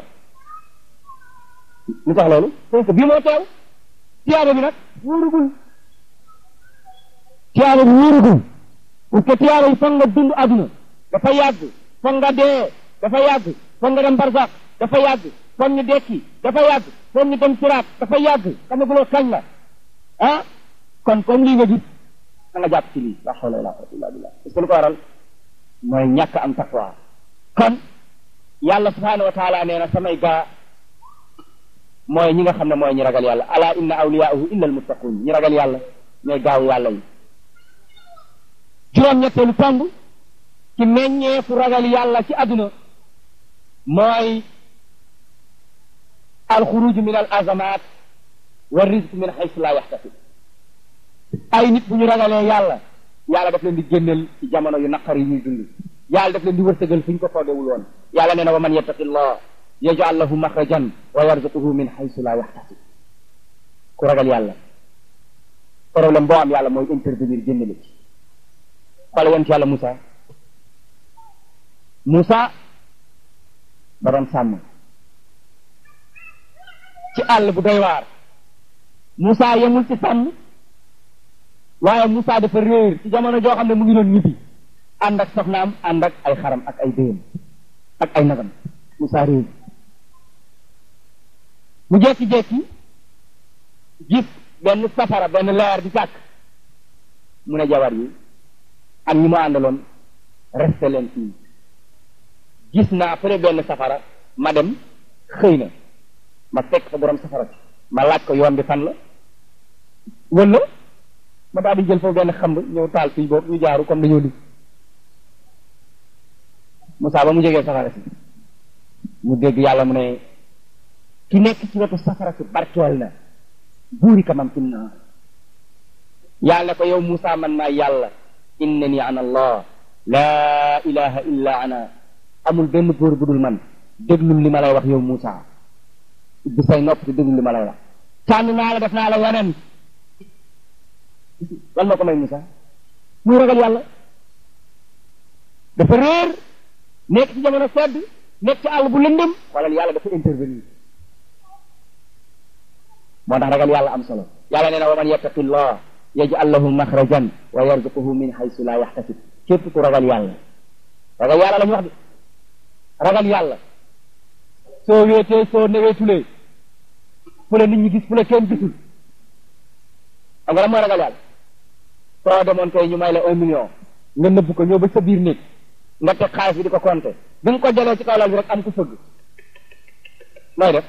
lu tax loolu parce que bii moo teew tiyaaba bi nag wóorugul tiyaaba bi wóorugul parce que tiyaaba yi foog nga dund àdduna dafa yàgg foog nga dee dafa yàgg foog nga dem barsax dafa yàgg foog ñu dekki dafa yàgg foog ñu dem siraat dafa yàgg xamaguloo kañ la ah kon comme lii nga gis da nga jàpp ci lii la hawla wala quwwata illa billah parce que lu ko waral mooy ñàkk am taqwa kon yàlla subhanahu wa taala nee na samay gaa mooy ñi nga xam ne mooy ñi ragal yàlla ala inna awliyaahu illa almuttaqun ñi ragal yàlla ñooy gaaw yàlla yi juróom-ñetteelu tomb ci meññeefu ragal yàlla ci àdduna mooy alxuruj min al azamat wa rizq min haythu la yaxtasib ay nit bu ñu ragalee yàlla yàlla daf leen di génneel ci jamono yu naqar yi ñuy dund yàlla daf leen di wërsëgal fu ñu ko foogewul woon yàlla nee na wa man yattaqi llah yaj'al lahu maxrajan wa yarzuquhu min haythu la yaxtasib ku ragal yàlla problème boo am yàlla mooy intervenir génne la ci xoole yonent yàlla Moussa ba doon sàmm ci àll bu doy waar Moussa yemul ci sàmm waaye Moussa dafa réer ci jamono joo xam ne mu ngi doon ñibbi ànd ak soxnaam ànd ak ay xaram ak ay déyam ak ay nagam Moussa réer mu jekki-jekki gis benn safara benn leer di tàkk mu ne jabar yi ak ñi mu àndaloon resté leen fii gis naa fële benn safara ma dem xëy na ma fekk fa borom safara si ma laaj ko yoon bi fan la wala ma daal di jël foofu benn xamb ñëw taal fii boobu ñu jaaru comme dañoo dig Moussa ba mu jógee safara si mu dégg yàlla mu ne ki nekk ci wetu safara si barkeel na buuri kamam fi naar yàlla ko yow Moussa man maa yàlla innani ana allah laa ilaha illa ana amul benn góor bu dul man déglul li ma lay wax yow Moussa ubbi say nopp te déglul li ma lay wax tànn naa la def naa la yeneen lan moo ko may Moussa muy ragal yàlla dafa réer nekk ci jamono sedd nekk ci àll bu lëndëm wala yàlla dafa intervenir moo tax ragal yàlla am solo yàlla nee na wa man yattaqi llah yaj'al lahu maxrajan wa yarzuquhu min haythu la yaxtasib képp ku ragal yàlla la ñu wax de ragal yàlla soo wéetee soo neweetulee fu la nit ñi gis fu la kenn gisul xam nga lan mooy ragal yàlla soo demoon tey ñu may la 1 million nga nëbb ko ñëw ba sa biir néeg nga teg xaalis bi di ko compter bi nga ko jëlee ci kaw lal bi rek am ku fëgg nooy def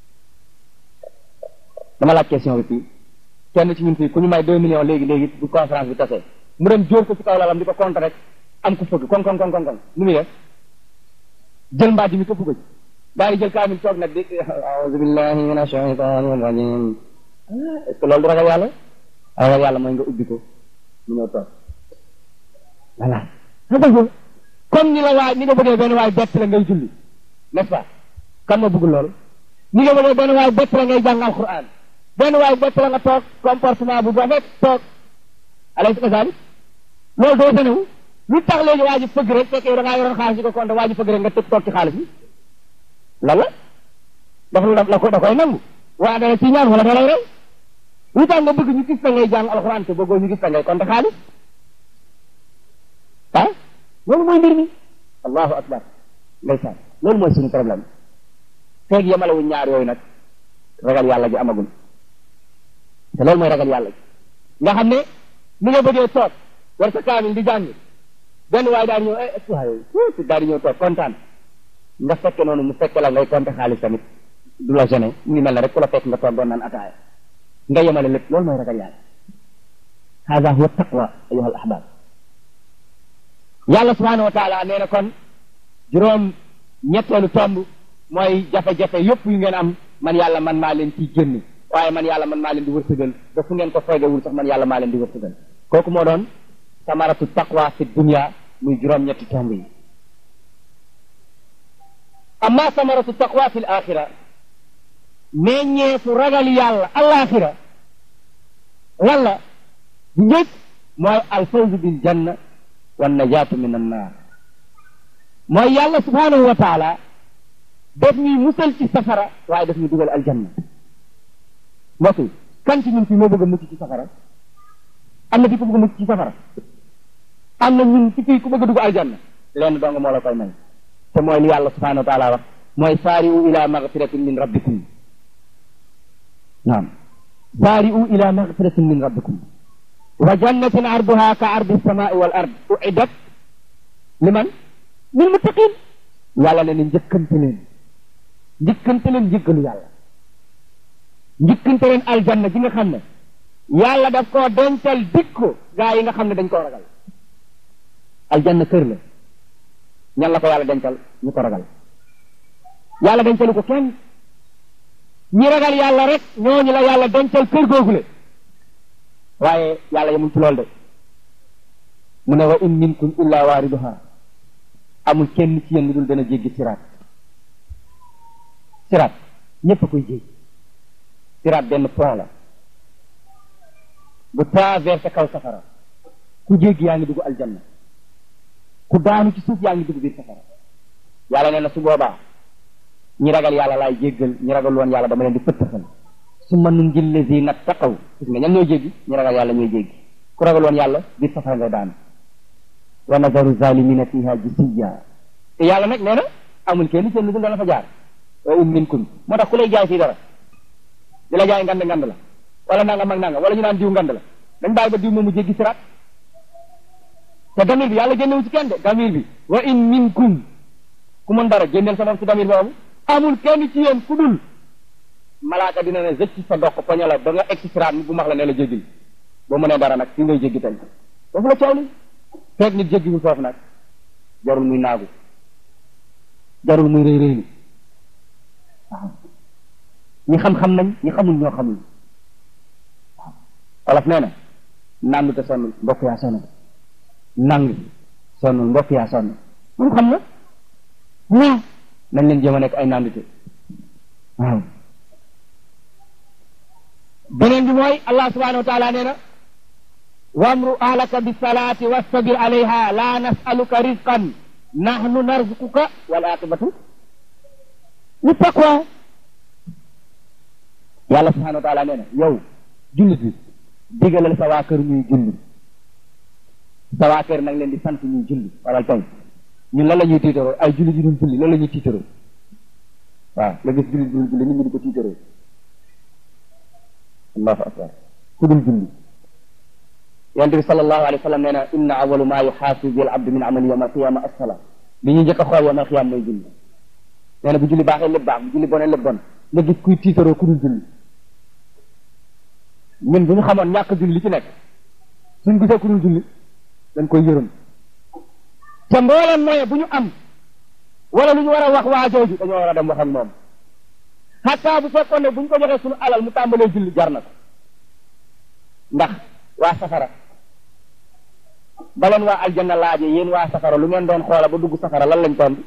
dama laaj question bi fii kenn ci ñun fii ku ñu may 2 millions léegi bu conférence bi tasee mu dem jóor ko ci kaw lalam di ko compter rek am ku fëgg kon nu muy def jël mbaaj mi këpp ko ci daal di jël kaamil toog nag di a'uuzu billahi minash shaytaanir rajiim est-ce que loolu du ragal yàlla ragal yàlla mooy nga ubbi ko mu ñëw toog voilà comme ni nga bëggee benn waay bett la ngay julli n'est-ce pas kan ma bëggul loolu ni nga bëggee benn waay bett la ngay jàng alquran benn waay bett la nga toog comportement bu rafet toog alaysa kazalik loolu doo senewu lu tax léegi waa ji fëgg rek fekk yow da ngaa yoroon xaalis yi ko compte waa ji fëgg rek nga tëb toog ci xaalis bi lan la da koy nangu waa dana ci ñaan wala da lay rey lu tax nga bëgg ñu gis la ngay jàng alxuraan te bëggoo ñu gis la ngay compte xaalis ah loolu mooy mbir mi allahu akbar ndeysaan loolu mooy suñu problème feeg yemalewuñ ñaar yooyu nag ragal yàlla gi amagul te loolu mooy ragal yàlla gi nga xam ne ni nga bëggee toog war sa kaamil di jàng benn waaye daal di ñëw waaye daal di ñëw toog kontaan nga fekke noonu mu fekke la ngay compter xaalis tamit du la gêné mu ngi mel ne rek ku la fekk nga toog doon naan ataaya nga yemale lépp loolu mooy ragal yàlla. hada huwa taqwa ayuha al ahbab. yàlla subhanahu wa taala nee na kon juróom ñetteelu tomb mooy jafe-jafe yëpp yu ngeen am man yàlla man maa leen ciy génn waaye man yàlla man maa leen di wërsëgal ba fu ngeen ko foogewul sax man yàlla maa leen di wërsëgal. kooku moo doon samaratu taqwa fi dunya muy juróom-ñetti tomb yi. amma samaratu taqwa fi l axira meññeefu ragal yàlla alaxira lan la njëkk mooy alfawzu bil janna wan najaatu min an naar. mooy yàlla subhanahu wa taala daf ñuy musal ci safara waaye daf ñu dugal aljanna. mbokk yi kan ci ñun fii moo bëgg a mucc ci safara? am na fi ku bëgg a mucc ci safara? am na ñun ci fii ku bëgg a dugg aljanna? lenn dong moo la koy may te mooy li yàlla subhanahu wa taala wax mooy saari'u ila magfiratin min rabbikum. naam saari'u ila magfiratin min rabbikum wa jannatin arduha ka ardi samai wal ard uiddat liman lil muttaqin. yàlla ne njëkkante leen njëggalu yàlla, njëkkante leen aljanna ji nga xam ne yàlla daf koo dencal dikko gaa yi nga xam ne dañ koo ragal. aljanna kër la, ñan la ko yàlla dencal? ñu ko ragal. yàlla dencalu ko kenn, ñi ragal yàlla rek ñooñu la yàlla dencal kër googule. waaye yàlla yemul ci lool de, mu ne wa in minkum illa waariduha, amul kenn ci yéen lu dul dana jéggi siraat. siraat ñëpp a koy jéggi. siraat benn pont la bu traversé kaw safara, ku jéggi yaa ngi dugg aljanna, ku daanu ci suuf yaa ngi dugg biir safara. yàlla nee na su boobaa ñi ragal yàlla laay jéggal, ñi ragal woon yàlla dama leen di pëttaxal. summa nunjil lazina taqaw. gis nga ñan ñooy jéggi? ñi ragal yàlla ñooy jéggi. ku ragal woon yàlla biir safara ngay daanu. wa nazaru zalimina fiha jisiya. te yàlla nag nee na amul kenn seen lu dul dana fa jaar. wa in minkum, moo tax ku lay jaay fii dara di la jaay ngand la wala nangam ak nangam wala ñu naan diw ngand la, dañ bàyyi ba diw moomu jéggi siraat. te damir bi yàlla génnewu ci kenn de, damir bi wa in minkum, ku mën dara génneel sa moom ci damir boobu. amul kenn ci yéen ku dul malaaka dina ne zëcc sa doq poñe la ba nga egg ci siraat bu max la ne la jéggil. boo mënee dara nag fi ngay jéggi tey foofu la coow li. feeg nit jéggiwul foofu nag jarul muy naagu, jarul muy rëy rëylu. waaw ñi xam-xam nañ, ñi xamul ñoo xamul. waaw wolof nee na nandu te sonnul mbokk yaa sonn, nang sonnul mbokk yaa sonn. moom xam na waaw nañ leen jéem a nekk ay nandute. waaw beneen bi mooy allah subhanahu wa taala nee na wamru ahlaka bisalaati wastabir alayha la nasaluka rizqan nahnu narzuquka wal aqibatu li taqwa. yàlla subhanahu wa taala nee na yow jullit bi digalal sa waa kër ñuy julli, sa waa kër nag leen di sant ñuy julli. walal tey ñun lan la ñuy tiitaroo? ay julli ji duñ julli loolu la ñuy tiitaroo. waaw nga gis julli duñ julli nit ñi di ko tiitaroo. allahu akbar. ku dul julli, yonent bi sallallahu alayhi wa sallam nee na inna awalu ma yuxaasibu bil abdi min amali yawma alqiyama as-sala. li ñuy njëkk a xool yawma alqiyama mooy julli. nee na bu julli baaxee lépp baax, bu julli bonee lépp bon. nga gis kuy tiitaroo ku dul julli. ñun bu ñu xamoon ñàkk julli li ci nekk, suñ gisee ku dul julli dañ koy yërëm. te mbooleem mooy bu ñu am wala lu ñu war a wax waa jooju dañoo war a dem wax ak moom. xataa bu fekkoon ne bu ñu ko joxee suñu alal mu tàmbalee julli jar na ko. ndax waa safara ba leen waa aljanna laaje yéen waa safara lu ngeen doon xoola ba dugg safara lan lañ tontu?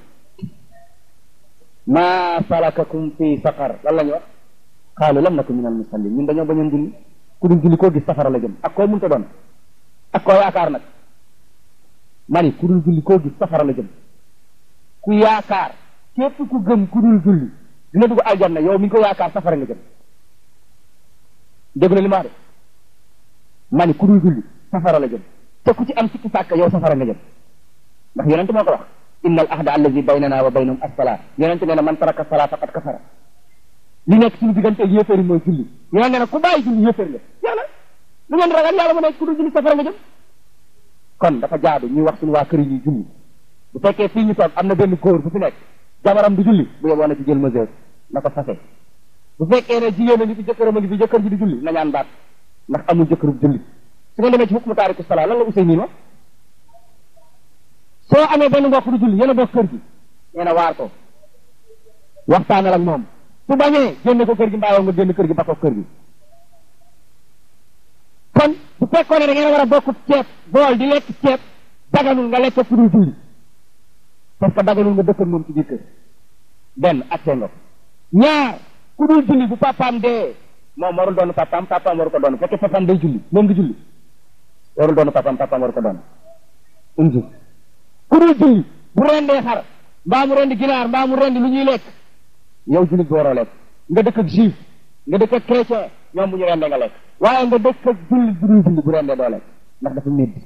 maa salakakum fi saqar. lan lañ wax? qaalu lam naku min al musallin. ñun dañoo bañoon julli. ku dul julli koo gis safara la jëm, ak koo mënta doon, ak koo yaakaar nag. mani ku dul julli koo gis safara la jëm. ku yaakaar képp ku gëm ku dul julli dina dugg aljanna, yow mi ngi ko yaakaar safara nga jëm. dégg na li ma wax de, mani ku dul julli safara la jëm, te ku ci am sikki sàkk yow safara nga jëm. ndax yonente moo ko wax inna al ahda allazi baynana wa baynahum as-salat. yonente nee na man taraka as-salat faqad kafara. li nekk suñu diggante yéeféer yi mooy julli. yonente nee na ku bàyyi julli yéeféer la. yàlla lu ngeen ragal yàlla mu nekk ku dul julli safara nga jëm. kon dafa jaadu ñuy wax suñu waa kër yi ñuy julli bu fekkee fii ñu toog am na benn góor bu fi nekk jabaram du julli bu yeboon na ci jël mesure na ko fase bu fekkee ne jigéen a ngi fi jëkkëram a ngi fi jëkkër ji di julli na ñaan baat ndax amul jëkkërub julli su nga demee ci hukmu taariku salaa lan la Useymin wax soo amee benn mbokk du julli yéen a bokk kër gi nee na waar ko waxtaanal ak moom su bañee génne ko kër gi mbaayoo nga génn kër gi ba ko kër gi kon bu fekkoon ne da ngeen war a bokk ceeb bool di lekk ceeb daganul nga lekk ku dul julli parce que daganul nga dëkk ak moom ci biir kër benn attee nga ko ñaar ku dul julli bu papaam dee moom warul doon papaam waru ko doon fekkee papaam day julli moom du julli warul doon papaam waru ko doon unji ku dul julli bu rendee xar mbaa mu rendi ginaar mbaa mu rendi lu ñuy lekk yow jullit bi waroo lekk nga dëkk ak juif nga dëkk ak chrétien ñoom bu ñu rendee nga lekk waaye nga dëkk ak jullit bu dul julli bu rendee doo lekk ndax dafa métti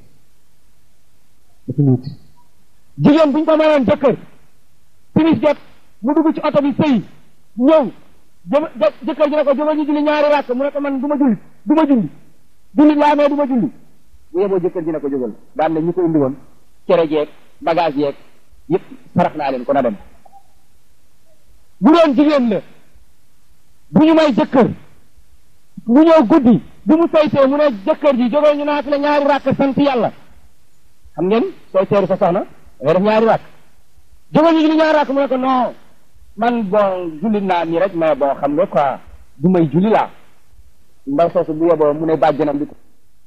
jigéen buñ ko mayoon jëkkër timis jot mu dugg ci oto bi sëy ñëw jëkkër ji ne ko jógal ñu julli ñaari rakk mu ne ko man du ma julli jullit laa mais du ma julli bu yeboo jëkkër ji ne ko jógal daan ne ñu ko indi woon cere jeeg bagage yeeg yëpp sarax naa leen ko na dem bu doon jigéen la bu ñu may jëkkër mu ñëw guddi bu mu sëy mu ne jëkkër ji jógal ñu naa fi la ñaari rakk sant yàlla xam ngeen sooy teeru sa soxna nga def ñaari rakk jógal ñu julli ñaari rakk mu ne ko non man bon julli naa nii rek mais bon xam nga quoi du may julli laa ndaw soosu bu yeboo mu ne bàjjanam bi ko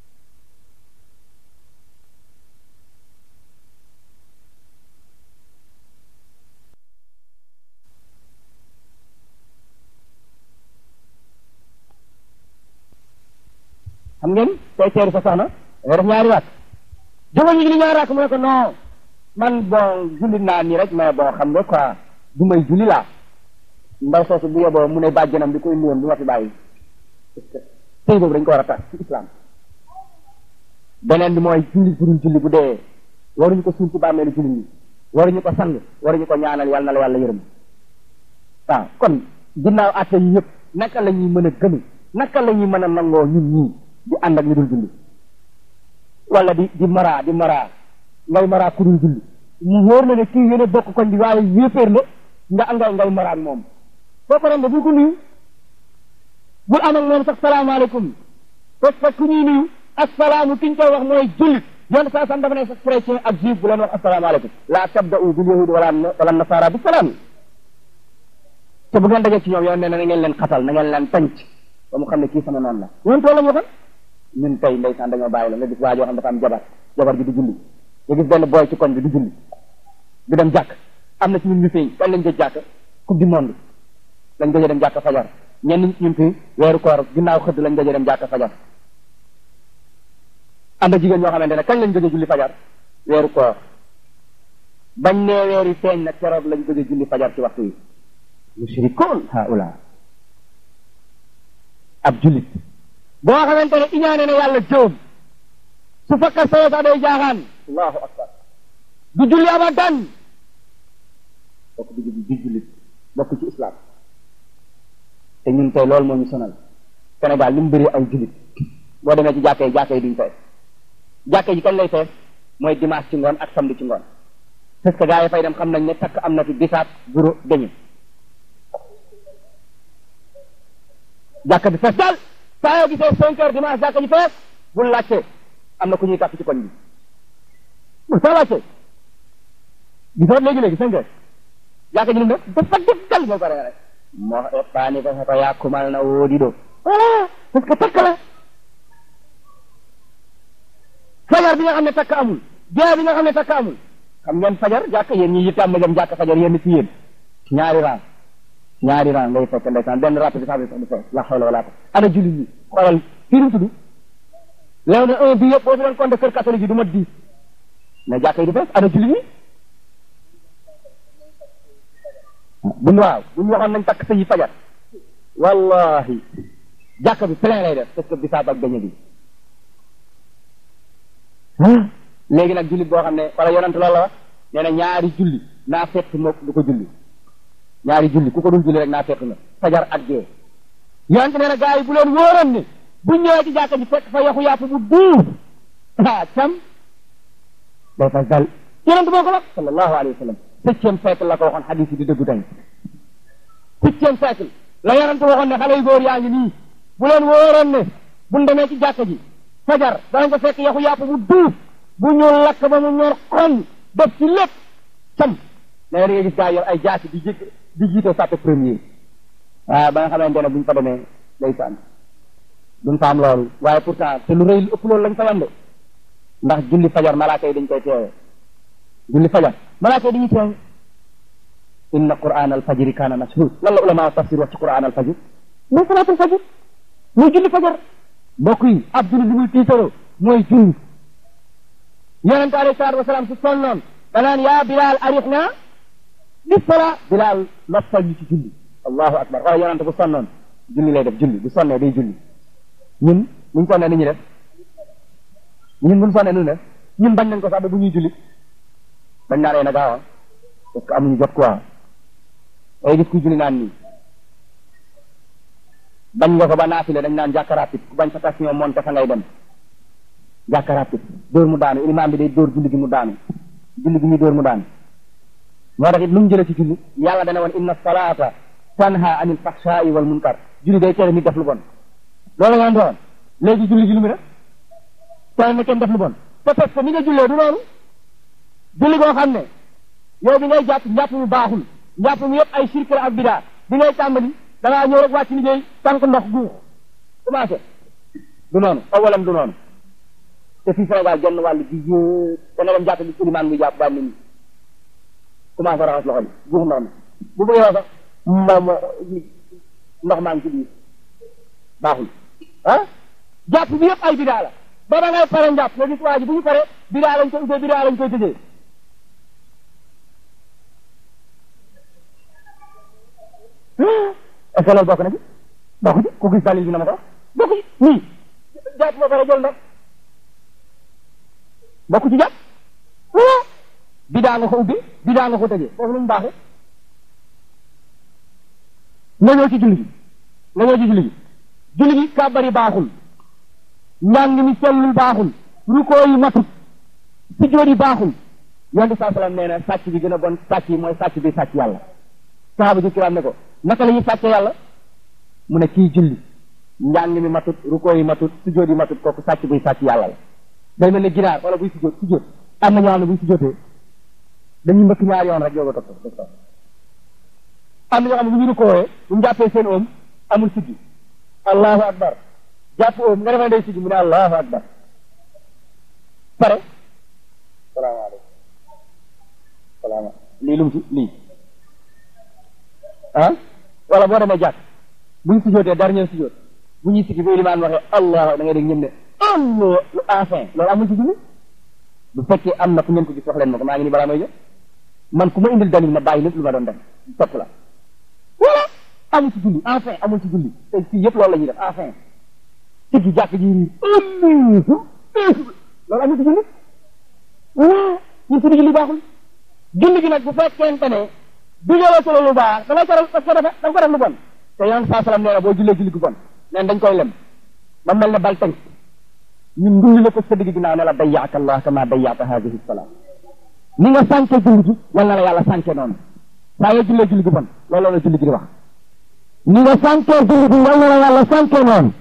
xam ngeen sooy teeru sa soxna nga def ñaari rakk jógal ñu julli ñaari rakk mu ne ko non man bon julli naa nii rek mais bon xam nga quoi du may julli laa ndaw soosu bu yeboo mu ne bàjjanam bi ko indi woon bu ma fi bàyyi sëy boobu dañ ko war a tax ci islam beneen bi mooy julli bu dul julli bu dee waruñu ko suul ci bàmmeelu julli ñi waruñu ko sang waruñu ko ñaanal yàlla na la yàlla yërëm waaw kon ginnaaw atte yi yëpp naka la ñuy mën a gëme naka la ñuy mën a nangoo ñun ñii di ànd ak ñu dul julli wala di mara ngay mara ku dul julli mu wóor na ne kii yéen a bokk koñ bi waaye yéeféer la ngay mara ak moom soo ko rende bul ko nuyu bul am ak moom sax salaamaaleykum parce que ku ñuy nuyu assalaamu ki ñu koy wax mooy jullit yoon saa sam dafa ne sax chrétien ak juif bu leen wax asalaamaaleykum laa tabda'u bil yahudi wala nasara bi salaam te bu ngeen dajee ci ñoom yoon ne na ngeen leen xatal na ngeen leen tànc ba mu xam ne kii sama noonu la ñun tool la ñu waxoon ñun tey ndeysaan dañoo bàyyi la nga gis waa joo xam dafa am jabar bi du julli nga gis benn boy ci koñ bi du julli du dem jàkk am na ci ñun ñu feeñ kañ lañ gëj jàkk coupe du monde lañ gëj dem jàkk fajar ñenn ñun fi weeru koor ginnaaw xëdd lañ gëj dem jàkk fajar am na jigéen ñoo xamante ne kañ lañ gëj julli fajar weeru koor bañ nee weer yi feeñ nag keroog lañ gëj julli fajar ci waxtu yi mushrikoon haula ab jullit boo xamante ne iñaane ne yàlla jëwam su fakka soo sax day jaaxaan allahu akbar du julli abadan bokk du jullit bokk ci islam te ñun tey loolu moo ñu sonal Sénégal li mu bëri ay jullit boo demee ci jàkkee yi duñ fees jàkkee ji kañ lay fees mooy dimanche ci ngoon ak samedi ci ngoon parce que gars yi fay dem xam nañ ne takk am na fi bisaab guro deñu jàkka bi fees daal saa yoo gisee 5 heures dimanche jàkka ji fees bul laajte am na ku ñuy takk ci koñ bi bul saa laajte gisoo léegi 5 heures jàkka ji lu def dafa dëggal moo pare rek moo paani ko yàkkumal na woodi do voilà parce que takk la fajar bi nga xam ne takk amul gée bi nga xam ne takk amul xam ngeen fajar jàkk yéen ñi yittam ma jëm jàkk fajar yéen ci yéen ñaari rang ngay fekk ndeysaan benn rapp bi sax bi sax du fekk la xawla wala ana jullit ñi xoolal fii nu tudd léew na 1 bi yëpp boo fi doon compter kër catholique yi du mat 10 mais jàkk yi du fees ana jullit ñi buñ waxoon nañ takk sëyi fajar wallahi jàkk bi plein lay def parce que bisaab ak beñe bi léegi nag jullit boo xam ne wala yonent loolu la wax nee na ñaari julli naa fekk mook du ko julli ñaari julli ku ko dul julli rek naa fekk na fajar ak gee yonent nee na gaa yi bu leen wóoroon ne bu ñëwee ci jàkka ji fekk fa yaxu yàpp bu duuf cam day fas dal yonent boo ko wax sallallahu alayhi wa sallam 7e siècle la ko waxoon xadis yi di dëggu tey 7e siècle la yonent waxoon ne xale yu góor yaa ngi nii bu leen wóoroon ne buñ demee ci jàkka ji fajar danañ ko fekk yaxu yàpp bu duuf bu ñu lakk ba mu ñor xoñ def ci lépp cam ne da ngay gis gaa yor ay jaasi di jiite sàppe premier waaw ba nga xamante ne buñ fa demee day sànn duñ fa am loolu waaye pourtant te lu rëy lu ëpp loolu lañ fa yande ndax julli fajar malaaka yi dañ koy teewee julli fajar malaaka yi dañuy teewe inna quran al fajri kaana mashhud lan la ulama tafsir wax ci quran al fajr muy salaatul fajr muy julli fajar mbokk yi ab julli li muy tiitaroo mooy julli yonente alayhi salaatu wasalaam su sonnoon danaan yaa Bilaal arixna bis salaa Bilaal noppal ñu ci julli allahu akbar wala yonente bu sonnoon julli lay def julli bu sonnee day julli ñun buñ sonnee ni ñu def ñun buñ sonnee nu def ñun bañ nañ ko sax ba bu ñuy julli bañ naa rey na gaawa parce que amuñu jot quoi ay gis kuy julli naan nii bañ nga ko ba naafile dañ naan jàkka rapide ku bañ sa station monté fa ngay dem jàkka rapide dóor mu daanu imaam bi day dóor julli gi mu daanu julli gi muy dóor mu daanu moo tax it lu mu jëlee ci julli yàlla dana woon inna salata tanha anil fahsha'i wal munkar julli day tere nit def lu bon loolu nga doon léegi julli gi lu mu def tere na kenn def lu bon te fekk ni nga jullee du noonu julli goo xam ne yow bi ngay jàpp njàpp mu baaxul njàpp mu yëpp ay shirk la ak bidaa bi ngay tàmbali da ngaa ñëw rek wàcc liggéey tànk ndox guux commencé du noonu awalam du noonu te fii Sénégal genn wàll gi yëpp da nga dem jàpp bi ilimaan muy jàpp bànni ni commencé raxas loxo bi guux ndox mi bu bëggee sax ndox maa ngi ci biir baaxul ah jàpp bi yëpp ay bidaa la ba ngay pare njàpp nga gis waa ji bu ñu pare bidaa lañ koy ubbee bidaa lañ koy tëjee est-ce que loolu bokk na ci bokk ci ku gis dalil bi na ma ko bokk ci nii jàpp ba pare jël ndox bokk ci jàpp bidaa nga ko ubbi bidaa nga ko tëjee foofu lu mu baaxee nga ñëw ci julli gi nga ñëw ci julli gi julli gi kàbbar yi baaxul njàng mi sellul baaxul rukoo yi matut sujjóot yi baaxul yonent saa salaam nee na sàcc bi gën a bon sàcc yi mooy sàcc bi sàcc yàlla sahaaba ji kiram ne ko naka la ñuy sàcce yàlla mu ne kii julli njàng mi matut rukoo yi matut sujjóot yi matut kooku sàcc buy sàcc yàlla la day mel ne ginaar wala buy sujjóot am na ñoo xam ne buy sujjóotee dañuy mbëkk ñaari yoon rek yow nga topp am na ñoo xam ne bu ñu rukoowee bu ñu jàppee seen oom amul siggi allahu akbar jàpp oom nga defa ne day siggi mu ne allahu akbar pare salaamaaleykum lii lu mu ci lii ah wala boo demee jàkk bu ñu sujjóotee dernier sujjóot bu ñuy siggi bu ilimaan waxee allah da ngay dégg ñëm ne allah lu enfin loolu amul ci julli bu fekkee am na fu ngeen ko gis wax leen ma ko maa ngi ni balaa may jël man ku ma indil dalil ma bàyyi lépp lu ma doon def topp la voilà amul ci julli enfin amul ci julli te fii yëpp loolu la ñuy def enfin siggi jàkk ji nii loolu amul ci julli voilà ñu suñu julli baaxul julli gi nag bu fekkente ne dugaloo solo lu baax da ngay faral parce que da nga ko def lu bon te yonent saa salaam nee na boo jullee julli gu bon neen dañ koy lem ba mel ne bal tënk ñun ndulli la ko sa digg ginnaaw ne la bayyaaka allah kama bayyaaka hadihi salaam ni nga sànke julli gi yal na la yàlla sànke noonu saa yoo jullee julli gu bon loolu la julli gi di wax ni nga sànke julli gi yal na la yàlla sànke noonu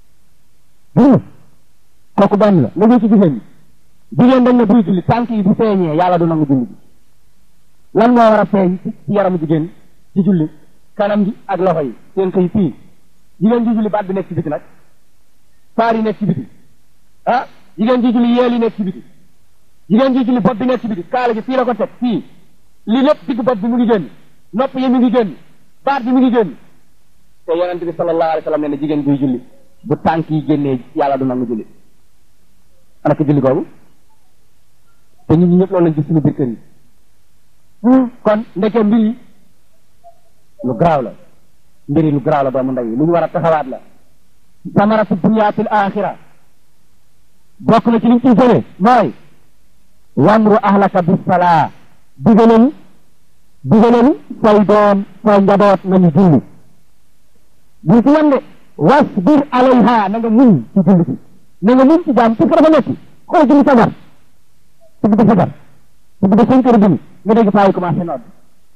kooku benn la nga ñëw ci jigéen ñi jigéen dañ ne buy julli tànk yi bu feeñee yàlla du nangu julli gi lan moo war a feeñ ci yaramu jigéen ci julli kanam gi ak loxo yi seen xëy fii jigéen ji julli baat bi nekk ci biti nag faar yi nekk ci biti ah jigéen ji julli yeel yi nekk ci biti jigéen ji julli bopp bi nekk ci biti kaala gi fii la ko teg fii li lépp digg bopp bi mu ngi génn nopp yi mu ngi génn baat bi mu ngi génn te yonent bi sallallahu alayhi wa sallam nee na jigéen buy julli bu tànk yi génnee yàlla du nangu julli ana ko julli googu te ñun ñi ñëpp loolu lañ gis suñu biir kër yi kon ndeke mbir yi lu garaaw la mbir yi lu garaaw la doomu ndey yi lu ñu war a taxawaat la samaratu dunyaatil axira bokk na ci liñ ciy jëlee mooy wamru ahlaka bis salaa digalal say doom say njaboot nañu julli bu ci wan de wasbir alayha na nga muñ ci julli bi na nga muñ ci jaam parce que dafa metti xool julli sagar ci digg fajar ci digg 5 heures demi nga dégg paa yi commencé nodd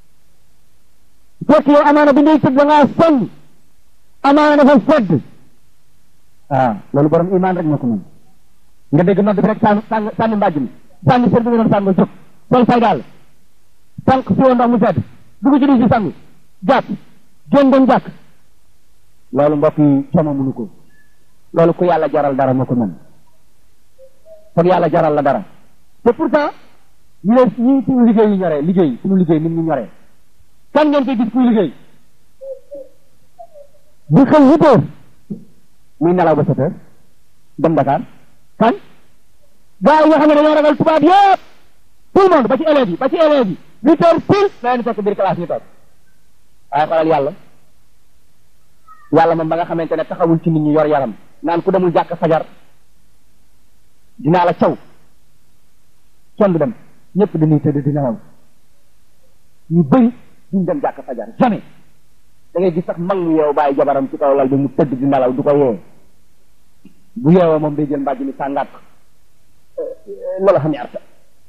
fekk yow amaana bi ngay tëdd da ngaa sonn amaana dafa sedd loolu borom iman rek moo ko mën nga dégg nodd bi rek sànni mbàjj mi sànni sër bi nga doon sàngoo jóg sol say daal tànk si woon ndox mu sedd dugg ci di si sangu jàpp génn dem jàkk loolu mbokk yi coomo mënu ko loolu ku yàlla jaral dara moo ko mën foog yàlla jaral la dara te pourtant ñu leen ñi suñu liggéey yu ñoree liggéey suñu liggéey nit ñu ñoree kan ngeen koy gis kuy liggéey bu xëy 8 heures muy nelaw ba 7 heures dem Dakar kan gars yi nga xam ne dañoo ragal tubaab yëpp tout le monde ba ci élèves yi 8 heures pile na leen fekk biir classe ñu toog waaye xoolal yàlla moom ba nga xamante ne taxawul ci nit ñi yor yaram naan ku demul jàkk fajar dinaa la caw kenn du dem ñëpp dañuy tëdd di nelaw ñu bëri duñ dem jàkk fajar jamais da ngay gis sax mag mu yeewu bàyyi jabaram ci kaw lal bi mu tëdd di nelaw du ko yee bu yeewoo moom day jël mbàjj mi sàngaat ko loola xam ne arta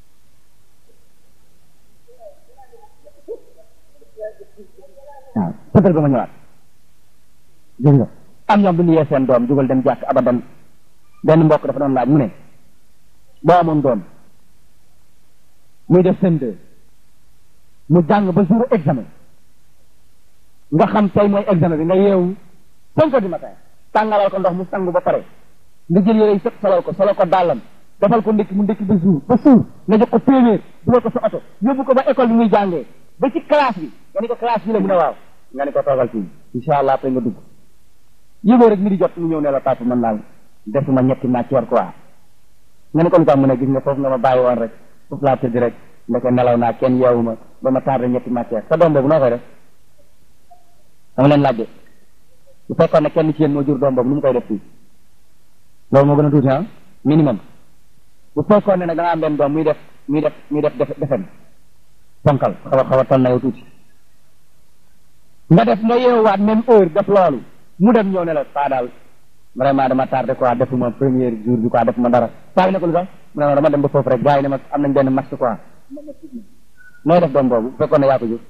waaw peut-être ba ma ñëwaat gis nga am ñoom bu ñu yee seen doom jugal dem jàkk abadan benn mbokk dafa doon laaj mu ne boo amoon doom muy def CM2 mu jàng ba jour examen nga xam tey mooy examen bi nga yeewu 5 heures du matin tàngalal ko ndox mu sangu ba pare nga jël yére yi sëpp solal ko dàllam defal ko ndékki mu ndékki ba suur nga jox ko téeméer dugal ko sa oto yóbbu ko ba école bi muy jàngee ba ci classe bi nga ni ko classe bi la mu ne waaw nga ni ko toogal fii incha allah après nga dugg yëgoo rek mi di jot mu ñëw ne la papa man daal defuma ñetti matière quoi nga ni ko lu tax mu ne gis nga foofu nga ma bàyyi woon rek foofu laa tëdd rek ndeke nelaw naa kenn yeewu ma ba ma tardé ñetti matière sa doom boobu noo koy def dama leen laaj de bu fekkoon ne kenn ci yéen moo jur doom boobu nu mu koy def fii loolu moo gën a tuuti minimum bu fekkoon ne nag da nga am benn doom muy def defen ponkal xaw a toll na yow tuuti nga def nga yeewaat même heure def loolu mu dem ñëw ne la paa daal vraiment dama tardé quoi defuma premier jour bi quoi defuma dara paa bi ne ko lu sax mu ne dama dem ba foofu rek gars yi ne ma am nañ benn match quoi nooy def doom boobu bu fekkoon ne yaa ko jur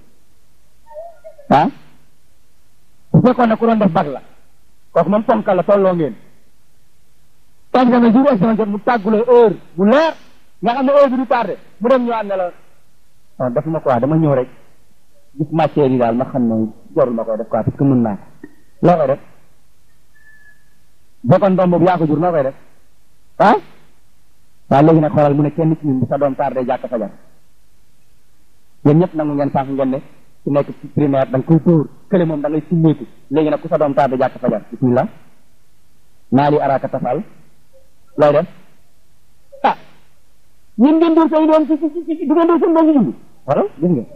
bu fekkoon ne ku doon def bag la kooku moom ponkal la tolloo ngeen examen jour examen jot mu tàggule heure bu leer nga xam ne heure bi du tardé mu dem ñëwaat ne la non defuma quoi dama ñëw rek gis matière yi daal ma xam ne jarul ma koy def quoi parce que mën naa loo koy def bokkoon doom boobu yaa ko jur noo koy def waaw léegi nag xoolal mu ne kenn ci ñun bu sa doom tardé jàkk fajar yéen ñëpp nangu ngeen sànq ngeen ne ku nekk ci primaire da nga koy tóor kële moom da ngay simmeeku léegi nag ku sa doom tardé jàkk fajar bismillah naa li araka tafal looy def ñun ngeen dóor say doom ci du ngeen dóor seen doom ñu indi wala gis nga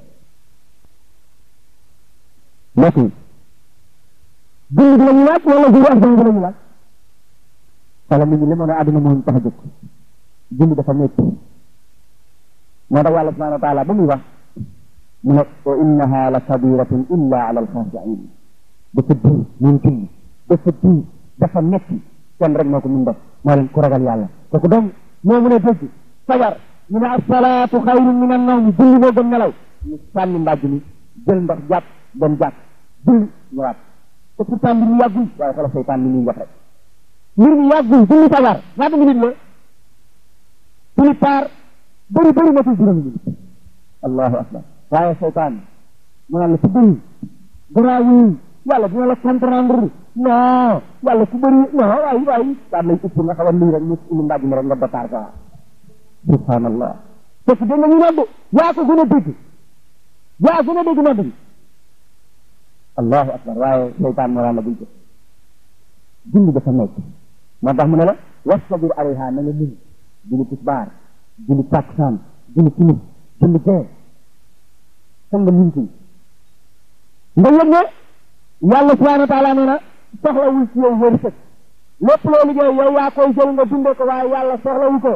mbokk yi jullit la ñu laaj wala jour examen bi la ñu laaj wala nit ñi li moo ne àdduna moo tax a jóg julli dafa métti moo tax yàlla subhanahu wa taala ba muy wax mu ne wa innaha la kabiratun illa ala alxaasiin dafa diir moom julli dafa diir dafa métti kenn rek moo ko mun def moo leen ku ragal yàlla kooku donc moo mun a dégg fajar ñu ne asalaatu xayrun min annawmi julli moo gën nelaw ñu sànni mbàjj mi jël ndox jàpp dem jàpp julli ñëwaat te pourtant mbir mi yàggul waaye xoolal seytaan ni muy wax rek mbir mi yàggul julli fajar ñaata minute la plus tard bëri matul juróomi minute allahu akbar waaye seytaan mu naan la ku bëri garaawul yàlla dina la comprendre non yàlla ku bëri non waay daan lay upp nga xaw a lii rek mu indi mbàjj mi rek nga bataar quoi subhanallah parce que da nga ñu nodd yaa ko gën a dégg nodd bi allahu akbar waaye seytaan moo naan la buñ ko julli dafa nekk moo tax mu ne la wastabir alayha na nga muñ julli tisbaar julli takkusaan julli timis julli gee sa nga muñ ci nga yëg ne yàlla subhanahu wa taala nee na soxlawul ci yow wërsëg lépp loo liggéey yow yaa koy jël nga dundee ko waaye yàlla soxlawu ko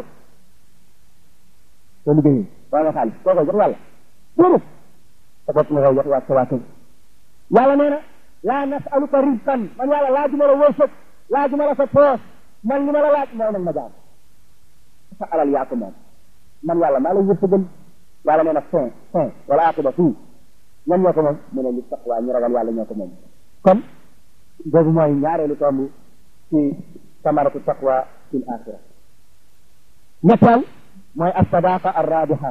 soo liggéeyee waa nga xaalis koo koy jox yàlla déedéet sa bopp nga koy jox waa sa waa kër yàlla nee na laa nasaluka rizqan man yàlla laajuma la wërsëg laajuma la sa poos man li ma la laaj mooy nag ma jaam sa alal yaa ko moom man yàlla maa lay wërsëgal yàlla nee na fin wala aqiba fii ñan ñoo ko moom mu ne li taqwa ñu ragal yàlla ñoo ko moom kon boobu mooy ñaareelu tomb ci samaratu taqwa fil axira ñetteel mooy as-sadaqa ar-rabiha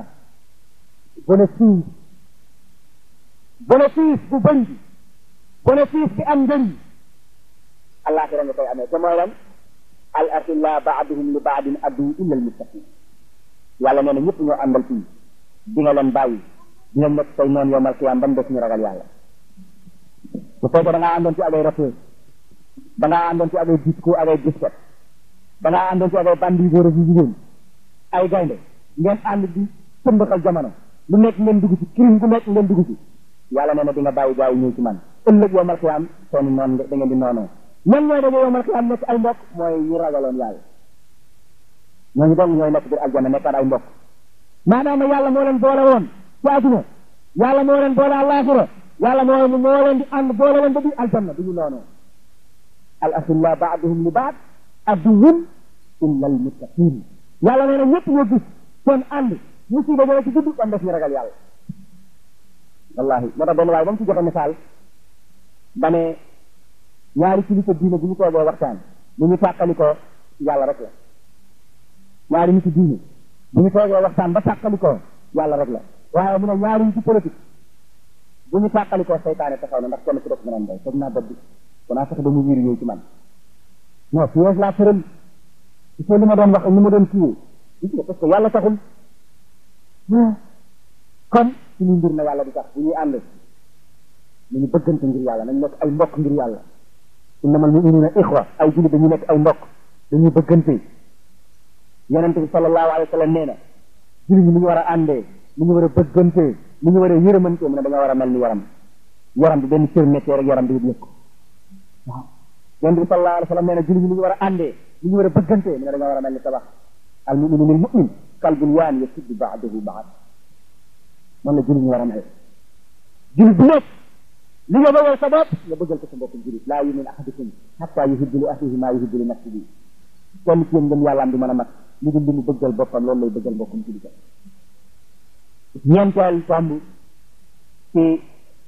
bénéfice bu bëri bi bénéfice bi am njëriñ alaxira nga koy amee te mooy lan al axilla baaduhum li baadin addu illa al muttaqin yàlla nee na ñëpp ñoo àndal fii di nga leen bàyyi di nga nekk say noonu yowmal qiyaam ba mu des ñu ragal yàlla bu fekkee da ngaa àndoon ci ak ay rappeur da ngaa àndoon ci ak ay disco ak ay disket da ngaa àndoon ci ak ay bandi góor ak jigéen ay gaynde ngeen ànd di tëmbaxal jamono lu nekk ngeen dugg ci crime bu nekk ngeen dugg ci yàlla nee na di nga bàyyi gaa yi ñëw ci man ëllëg yowmal qiyaam seeni noon da ngeen di noonoo ñan ñooy daje yowmal qiyaam nekk ay mbokk mooy ñu ragaloon yàlla ñooñu dong ñooy nekk biir aljanna nekkaat ay mbokk maanaam yàlla moo leen boole woon ci àdduna yàlla moo leen boole àllaaxira yàlla moo leen di ànd boole leen ba biir aljanna du ñu noonoo al axilla baaduhum li baad aduwwun illa al muttaqin yàlla nee na ñëpp ñoo gis seen ànd musiba dana ci gudd kon def ñu ragal yàlla wallahi moo tax benn waaye ba mu ci joxe misaal ba ne ñaari kilifa diine bu ñu toogee waxtaan bu ñu tàqali ko yàlla rek la ñaari nit diine bu ñu toogee waxtaan ba tàqali ko yàlla rek la waaye mu ne ñaari nit politique bu ñu tàqali ko seytaane taxaw na ndax kenn ku def mënoon day teg naa bopp bi danaa fexe ba mu wiir ñëw ci man non piège laa tëral il faut li ma doon wax ak ni ma doon kiiwee gis nga parce que yàlla taxul kon suñu mbir na yàlla di tax bu ñuy ànd nañu bëggante ngir yàlla nañ nekk ay mbokk ngir yàlla innamal mu'minuna ixwa ay jullit dañu nekk ay mbokk dañuy bëggante yonente bi sallallahu alayhi wa sallam nee na jullit ñi ni ñu war a àndee ni ñu war a bëggante ni ñu war a yërëmante mu ne da nga war a mel ni yaram bi benn cër méttee rek yaram bi yëg ko waaw yonente bi sallallahu alayhi wa sallam nee na jullit ñi ni ñu war a àndee ni ñu war a bëggante mu ne da nga war a mel ni tabax al muminu lil mumin kal bunyan yasuddu ba'dahu ba'd man la jullit ñu war a mel jullit bu nekk li nga bëggal sa bopp nga bëggal ko sa mbokkum jullit laa yu'minu ahadukum hatta yuhibbu li akhihi ma yuhibbu li nafsihi kenn ci yéen ngëm yàllaam du mën a mat lu dul li mu bëggal boppam loolu lay bëggal mbokkum jullit ñeenteel tomb ci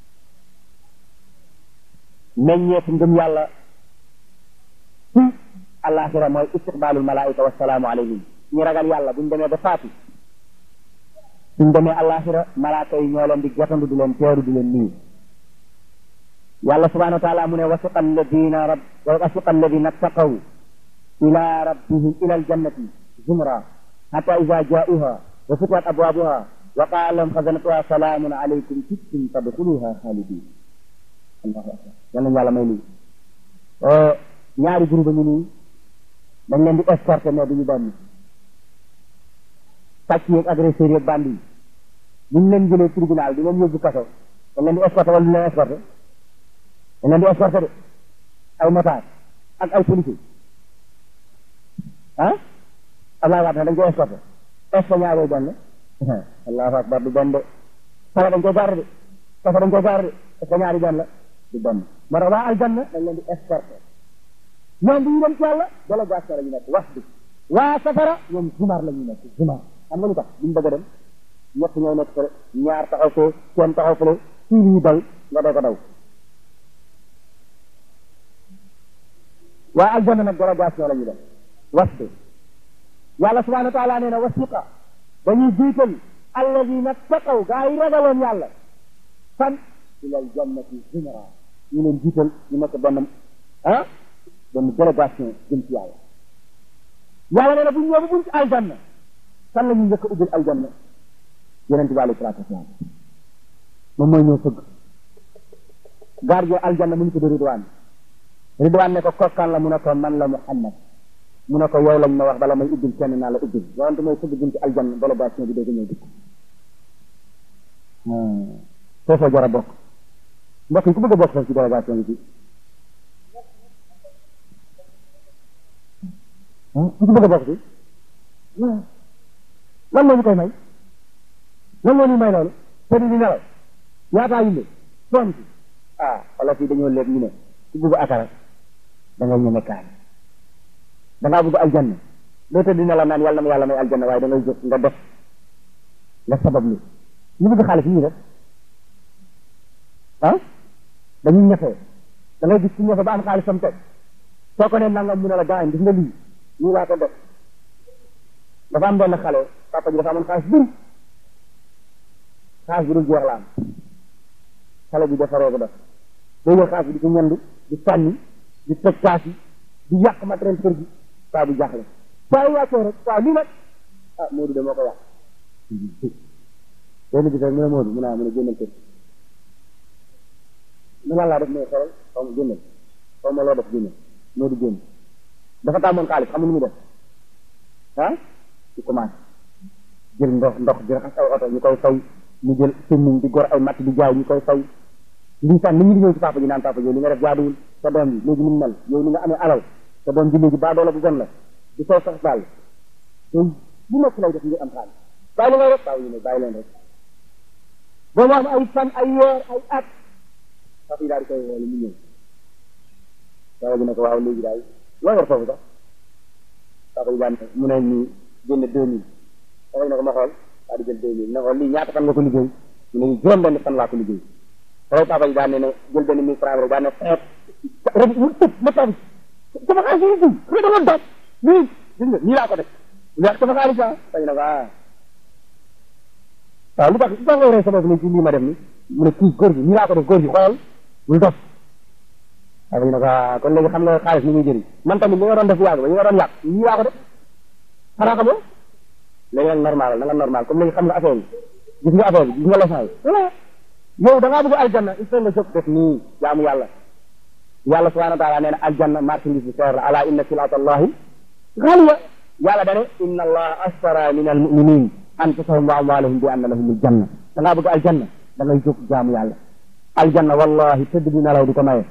meññeefu ngëm yàlla ci alaxira mooy istiqbaalul malaayika wassalaamu alayhim ñu ragal yàlla buñ demee ba faatu suñ demee alaxira malaaka yi ñoo leen di gatandu di leen teeru di leen nuyu yàlla subhanahu wa taala mu ne wasiqa alladina ttaqaw ila rabbihim ila aljannati zumra hatta ida jaa'uha wa futihat abwaabuha wa qaala lahum xazanatuha salaamun alaykum tibtum fadxuluha xaalidin allahu akbar yàlla yàlla may nii ñaari groupe ñu nii dañ leen di escorter mais duñu benn sàcc yeeg agresseurs yeeg bandi yi buñ leen jëlee tribunal di leen yóbbu kaso dañ leen di escorter wala duñ leen escorter dañ leen di escorter de ay motard ak ay policier ah Abdoulaye Wade dañ koy escorter est-ce que ñaaree benn allahu akbar du benn de sala dañ koy gaar de kaso dañ koy gaar de est-ce que ñaari benn la du benn moo tax waa aljanna dañ leen di escorter ñoom bu ñu dem ci yàlla délégation la ñu nekk wax bi waa safara ñoom zumar la ñu nekk zumar xam nga lu tax duñ bëgg a dem ñett ñooy nekk fële ñaar taxaw fee kenn taxaw fële fii ñu daw nga doo ko daw waa aljanna nag délégation la ñu def was bi yàlla subhanahu wa taala nee na wasiqa dañuy jiital alladina taqaw gaa yi ragaloon yàlla fan ilal jannati zumra ñu leen jiital ñu nekk benn benn délégation jëm ci yàlla yàlla nee na bu ñu ñëw ba buñ ci aljanna kan la ñu njëkk a ubbil aljanna yonente bi alayhi salaatu wasalaam moom mooy ñëw fëgg gardien aljanna mu ñu tudd Ridwaan ne ko kokkaan la mu ne ko man la Muhammad mu ne ko yow lañ ma wax bala may ubbil kenn naa la ubbil yonente mooy fëgg buñ ci aljanna délégation bi dégg ñëw dikk foofa jar a bokk mbokk yi ku bëgg a bokk foofu ci délégation bi fii ku ci bëgg a bokk ci lan moo ñu koy may lan moo ñu may loolu te di nelaw ñaataa yinde soon ci wala fii dañoo léeg ñu ne ku bëgg akara da ngay ñeme kaani da ngaa bëgg aljanna doo te di nelaw naan yàlla na ma yàlla may aljanna waaye da ngay jóg nga def nga sabab lu ñu bëgg xaalis ñu def dañuy ñafee da ngay gis ci ñafe ba am xaalis sam teg soo ko ne nangam mu ne la gaañ gis nga lii lii laa ko def dafa am benn xale papa ji dafa amoon xaalis bëri xaalis bi dul jeex la am xale bi defaree ko def day jël xaalis bi di ko ñandu di sànni di toj kaas yi di yàq matériel kër gi saa bu jaaxle saa yu wàccee rek waaw lii nag Modou de moo ko yàq benn bi rek mu ne Modou mu ne génnal kër mu lan laa def mooy xoolal xaw ma génnal xaw ma loo def génnal Modou génn dafa tàmmoon xaalis xam nu mu def di commencé jël ndox di raxas ay oto ñu koy fay mu jël sëmmiñ di gor ay matt di jaay ñu koy fay lii sax nit ñi di ñëw ci papa ji naan papa yow li nga def jaaduwul sa doom bi léegi ni mu mel yow ni nga amee alal sa doom ji léegi baa doola bu gën la di soo sax daal yow bu nekk lay def ngir am xaalis bàyyi li ngay def bàyyi ne bàyyi leen rek boo mu am ay fan ay weer ay at papa yi daal di koy woole mu ñëw papa ji ne ko waaw léegi daal loo yor foofu sax papa yi daan mu ne nii génne 2000 papa yi ne ko ma xool daal di jël 2000 ne ko lii ñaata fan nga ko liggéey mu ne juróom benn fan laa ko liggéey papa yi daan ne jël benn 1000 francs rek daan ne xeet rek mu tëb ma tabi sama xaalis yi xëy da nga doj lii gis nga nii laa ko def léegi sama xaalis dañ ne ko waaw lu tax ngay rey sa bopp ni ci lii ma def ni mu ne kii góor gi nii laa ko def góor gi xoolal bul dof waaw ñu ne ko kon léegi xam nga xaalis ni muy jëriñ man tamit li nga doon def yàgg ba ñu nga doon yàq nii laa ko def xanaa xam nga léegi nag normal na nga normal comme léegi xam nga affaire yi gis nga affaire bi gis nga leçon yi voilà yow da ngaa bëgg aljanna il faut nga jóg def nii jaamu yàlla yàlla subhanahu wa taala nee na aljanna marchandise bi seer la ala inna silata allahi ghaliya yàlla dane inna allaha ashtara min al muminin anfusahum wa amwalahum bi anna lahum aljanna da ngaa bëgg aljanna da ngay jóg jaamu yàlla aljanna wallahi tëdd di nelaw di ko maye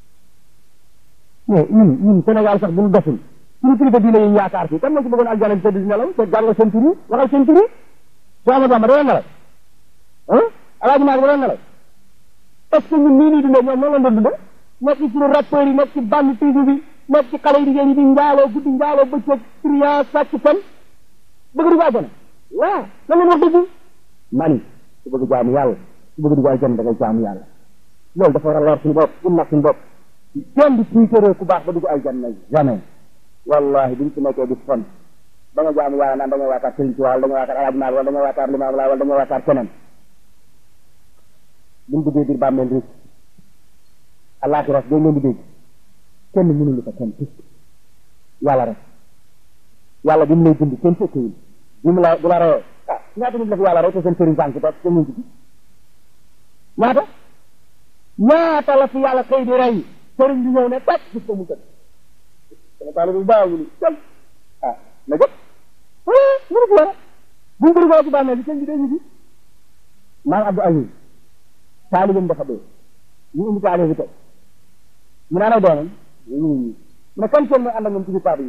mais ñun Sénégal sax bu ñu deful suñu kilifa diine yi yaakaar fii kan moo ci bëggoon aljanna di tëdd di nelaw te jàngal seen tur yi waxal seen tur yi soo ama bamba doon nelaw alaaji maag ba doon nelaw est-ce que ñun nii nii dundee ñoom noonu la doon dundee nekk ci suñu rappeurs yi nekk ci bande TV bi nekk ci xale yi jigéen yi di njaaloo guddi njaaloo bëccëg trian sàcc fen bëgg di ko àjjana waaw lan leen wax dëgg mani su bëgg jaamu yàlla su bëgg di ko àjjana da ngay jaamu yàlla loolu dafa war a leer suñu bopp suñu nag suñu bopp kenn di suitaree ku baax ba dugg àjjana jamais wallahi buñ ci nekkee di fon da nga jaamu yàlla naan da nga waakaar sëriñ ci wàll da nga waakaar alaaji maag wala da nga waakaar limaam laa wala da nga waakaar keneen buñ duggee biir bàmmeel rek alaxiras day leen di dégg kenn mënulu ko kenn tis yàlla rek yàlla bi mu lay dund kenn fekkewul bi mu la bu la reyee ñaata nit la fi yàlla rey te seen sëriñ sànq toog te ñu ci ñaata la fi yàlla xëy di rey sëriñ bi ñëw ne tàj gis ko mu tëdd sama taalibe bu baax mu ni jël na jëpp mënu ko wara buñ ko dugal ci bàmmeel bi sëñ bi day ñu ci maam Abdou Aziz taalibeem dafa dee ñu indi taalibe bi teg mu naan ay doomam mu ne kan seen mooy ànd ak ñoom ci biir paa bi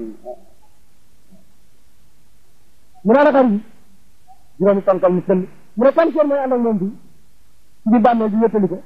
mu naan a xar yi juróomi tonkal ni sëll mu ne kan seen mooy ànd ak ñoom bi ci biir bàmmeel bi wéttali ko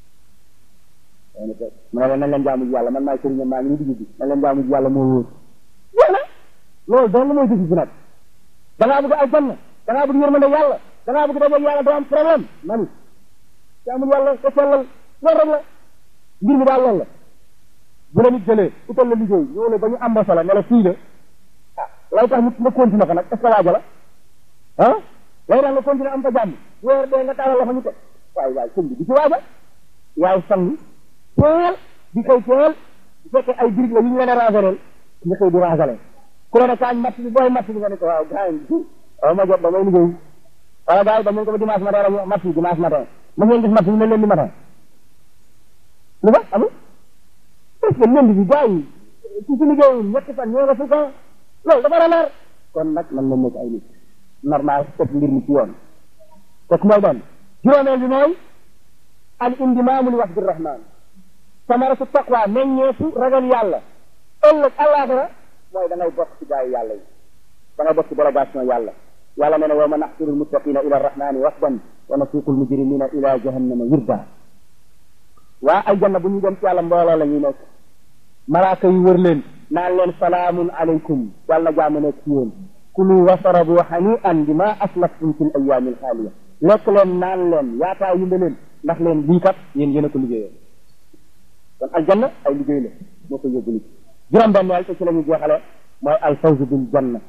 mu ne leen nañ leen jaamu ji yàlla man maay sëriñam maa ngi ñu digg bi nañ leen jaamu ji yàlla moo wóor jeex na loolu doon la mooy dëgg si nag da ngaa bëgg aljanna da ngaa bëgg yërmande yàlla da ngaa bëgg dajeeg yàlla doo am problème mani jaamul yàlla te sellal loolu rek la mbir mi daal loolu la bu la nit jëlee utal la liggéey ñëw la ba ñu embauché la ne la fii la lay tax nit nga continué ko nag est ce que waaja la lay tax nga continué am fa jàmm weer dee nga taalal la fa ñu teg waaye sëñ bi di ci waaja yaay sang teel di koy teel bu fekkee ay birig la yu ñu leen a rangaleel nga koy di rangalé ku la ne kaañ matt bi booy matt bi nga ne ko waaw gars yi ma jot damay liggéey wala gars yi ba mu ko ba dimanche matin la matt bi dimanche matin ma ngeen gis matt bi mel leen di matin lu ba amul est ce que lënd bi gars yi ci si liggéeyul ñetti fan ñoo nga fu ko loolu dafa leer kon nag man nañ nekk ay nit normal teg mbir mi ci yoon kooku mooy benn juróomeel bi mooy al indimaamu li wafdi rahman samaratu taqwa meññeefu ragal yàlla ëllëg àllaaxira mooy da ngay bokk ci gaa yi yàlla yi da ngay bokk ci délégation yàlla yàlla nee na wa ma naxsuru lmuttaqina ila arrahmani wafdan wa nasuuqu lmujrimina ila jahannama wirda waa aljanna bu ñu dem ci yàlla mbooloo la ñuy nekk malaaka yi wër leen naan leen salaamun aleykum yàlla na jàmm nekk ci yéen kulu wasarabu hani'an bima aslaftum fil ayyaamil xaaliya lekk leen naan leen yaataa yumbe leen ndax leen lii kat yéen a ko liggéeyoo kon aljanna ay liggéey la moo ko yóbbu nit juróom-benneel te ci la ñu jeexale mooy alfawzu bil janna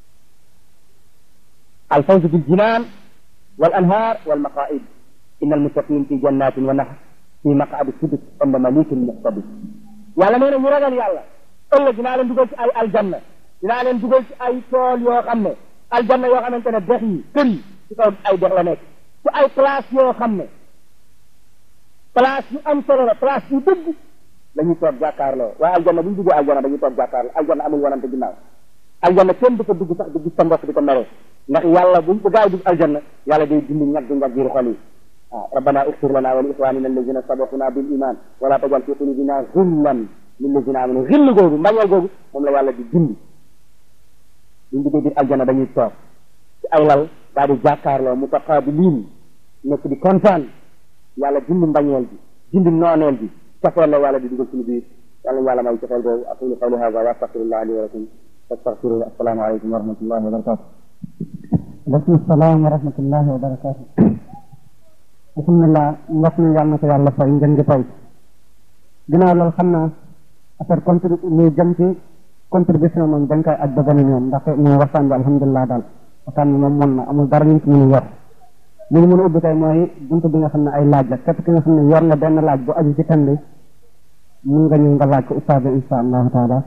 alfawzu bil jinaan wal anhaar wal maqaa'id inna almuttaqin fi jannatin wa nahr fi maq'adi sidq inda malikin muqtadir yàlla nee na ñu ragal yàlla ëllëg dinaa leen dugal ci ay aljanna dinaa leen dugal ci ay tool yoo xam ne aljanna yoo xamante ne dex yi kër yi ci kaw ay dex la nekk ci ay place yoo xam ne place yu am solo la place yu dëgg la ñuy toog jàkkaarloo waaye aljanna bu ñu duggee aljanna dañuy toog jàkkaarloo aljanna amul wanante ginnaaw aljanna kenn du ko dugg sax du gis sa mbokk di ko mere ndax yàlla bu gaa yi dugg aljanna yàlla day dindi ñag biir xol yi waaw rabbana ighfir lana wa li ikhwanina alladhina sabaquna bil iman wala tajal fi qulubina ghillan lilladhina amanu xill googu mbañeel googu moom la yàlla di dindi buñ duggee biir aljanna dañuy toog ci ay lal daa di jàkkaarloo mutaqabiliin nekk di kontaan yàlla dindi mbañeel bi dindi nooneel bi cofeel la yàlla di dugal suñu biir yàlla yàlla may cofeel googu aqulu qawli hadha wa astaghfirullah li wa lakum fastaghfiruhu assalamu alaykum wa rahmatullahi wa barakatuh aleykum salaam wa rahmatullahi wa barakatuh alhamdulillah mbokk mi yàlla na ko yàlla fay ngeen ngi fay ginnaaw loolu xam naa affaire lu jëm ci contribution moom dañ koy aj ba beneen yoon ndax moom waxtaan bi alhamdulilah daal waxtaan bi moom mën na amul dara ñu ci mën a yor li ñu mën a ubbi tey mooy buntu bi nga xam ne ay laaj la képp ki nga xam ne yor nga benn laaj bu aju ci thème bi mun nga ñëw nga laaj ko ustaas bi insha allahu taala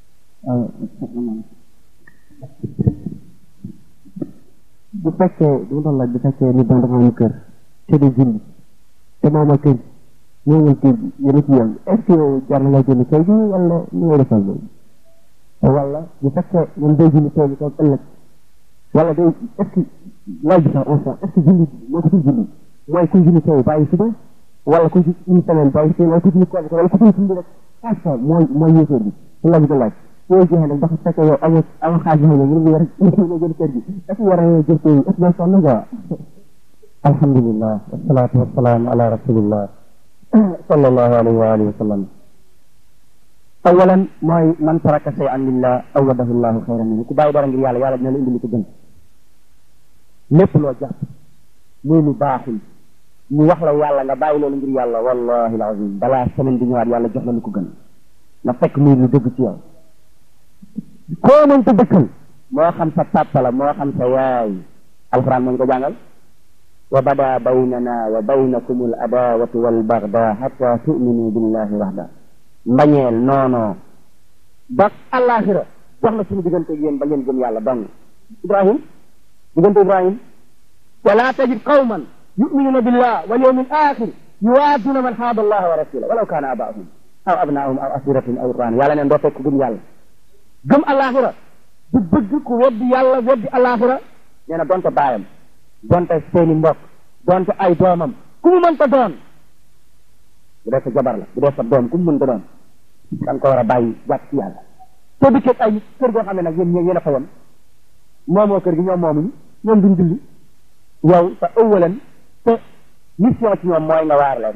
bu fekkee du doon laaj bu fekkee nit dafa am kër te di julli te moom a kër ñëwul kër yéen ci yem est-ce que jar na lay julli kër gi wala ñu ngay defal loolu wala bu fekkee moom day julli tey ko ëllëg wala day est-ce que laaj bi sax instant est-ce que julli moo ko fi julli mooy kuy julli tey bàyyi suba wala kuy une semaine bàyyi suba wala kuy julli koor wala kuy julli rek instant mooy yéeféer bi su laaj ko laaj soo joxee nag dafa fekk yow amoo xaaj yoo xam ne ñu war a jël kër gi est-ce que war a jël kër gi est-ce que day sonn quoi alhamdulillah wasalaatu wasalaamu ala rasulillah sallallahu alayhi wa alihi wa sallam awalan mooy man taraka shay'an lillah awadahu llahu xayran minhu ku bàyyi dara ngir yàlla yàlla dina la indi li ko gën lépp loo jàpp muy lu baaxul ñu wax la yàlla nga bàyyi loolu ngir yàlla wallahi alazim balaa semaine bi ñëwaat yàlla jox la lu ko gën na fekk muy lu dëgg ci yow koo mënta dëkkal moo xam sa papa la moo xam sa yaay alquran moo ñu ko jàngal wa bada baynana wa baynakum al adawatu wal bagda hatta tu'minu billahi wahda mbañeel noono ba àllaaxira jox na suñu diggante yéen ba ngeen gëm yàlla dong ibrahim diggante ibrahim wala tajid qawman yu'minuna billah wal yawmil akhir yuwaaduna man haada allah wa rasulahu walaw kaana abaahum aw abnaahum aw asiratuhum aw ikhwaanihim yàlla neen doo fekk gëm yàlla gëm àllaaxira du bëgg ku weddi yàlla weddi àllaaxira nee na donte baayam donte seeni mbokk donte ay doomam ku mu mënta doon bu dee sa jabar la bu dee sa doom ku mu mënta doon kan ko war a bàyyi jàpp ci yàlla soo dikkee ay kër goo xam ne nag yéen a fa woon moomoo kër gi ñoom moomuñu ñoom duñ julli yow sa ëwalan te mission ci ñoom mooy nga waar leen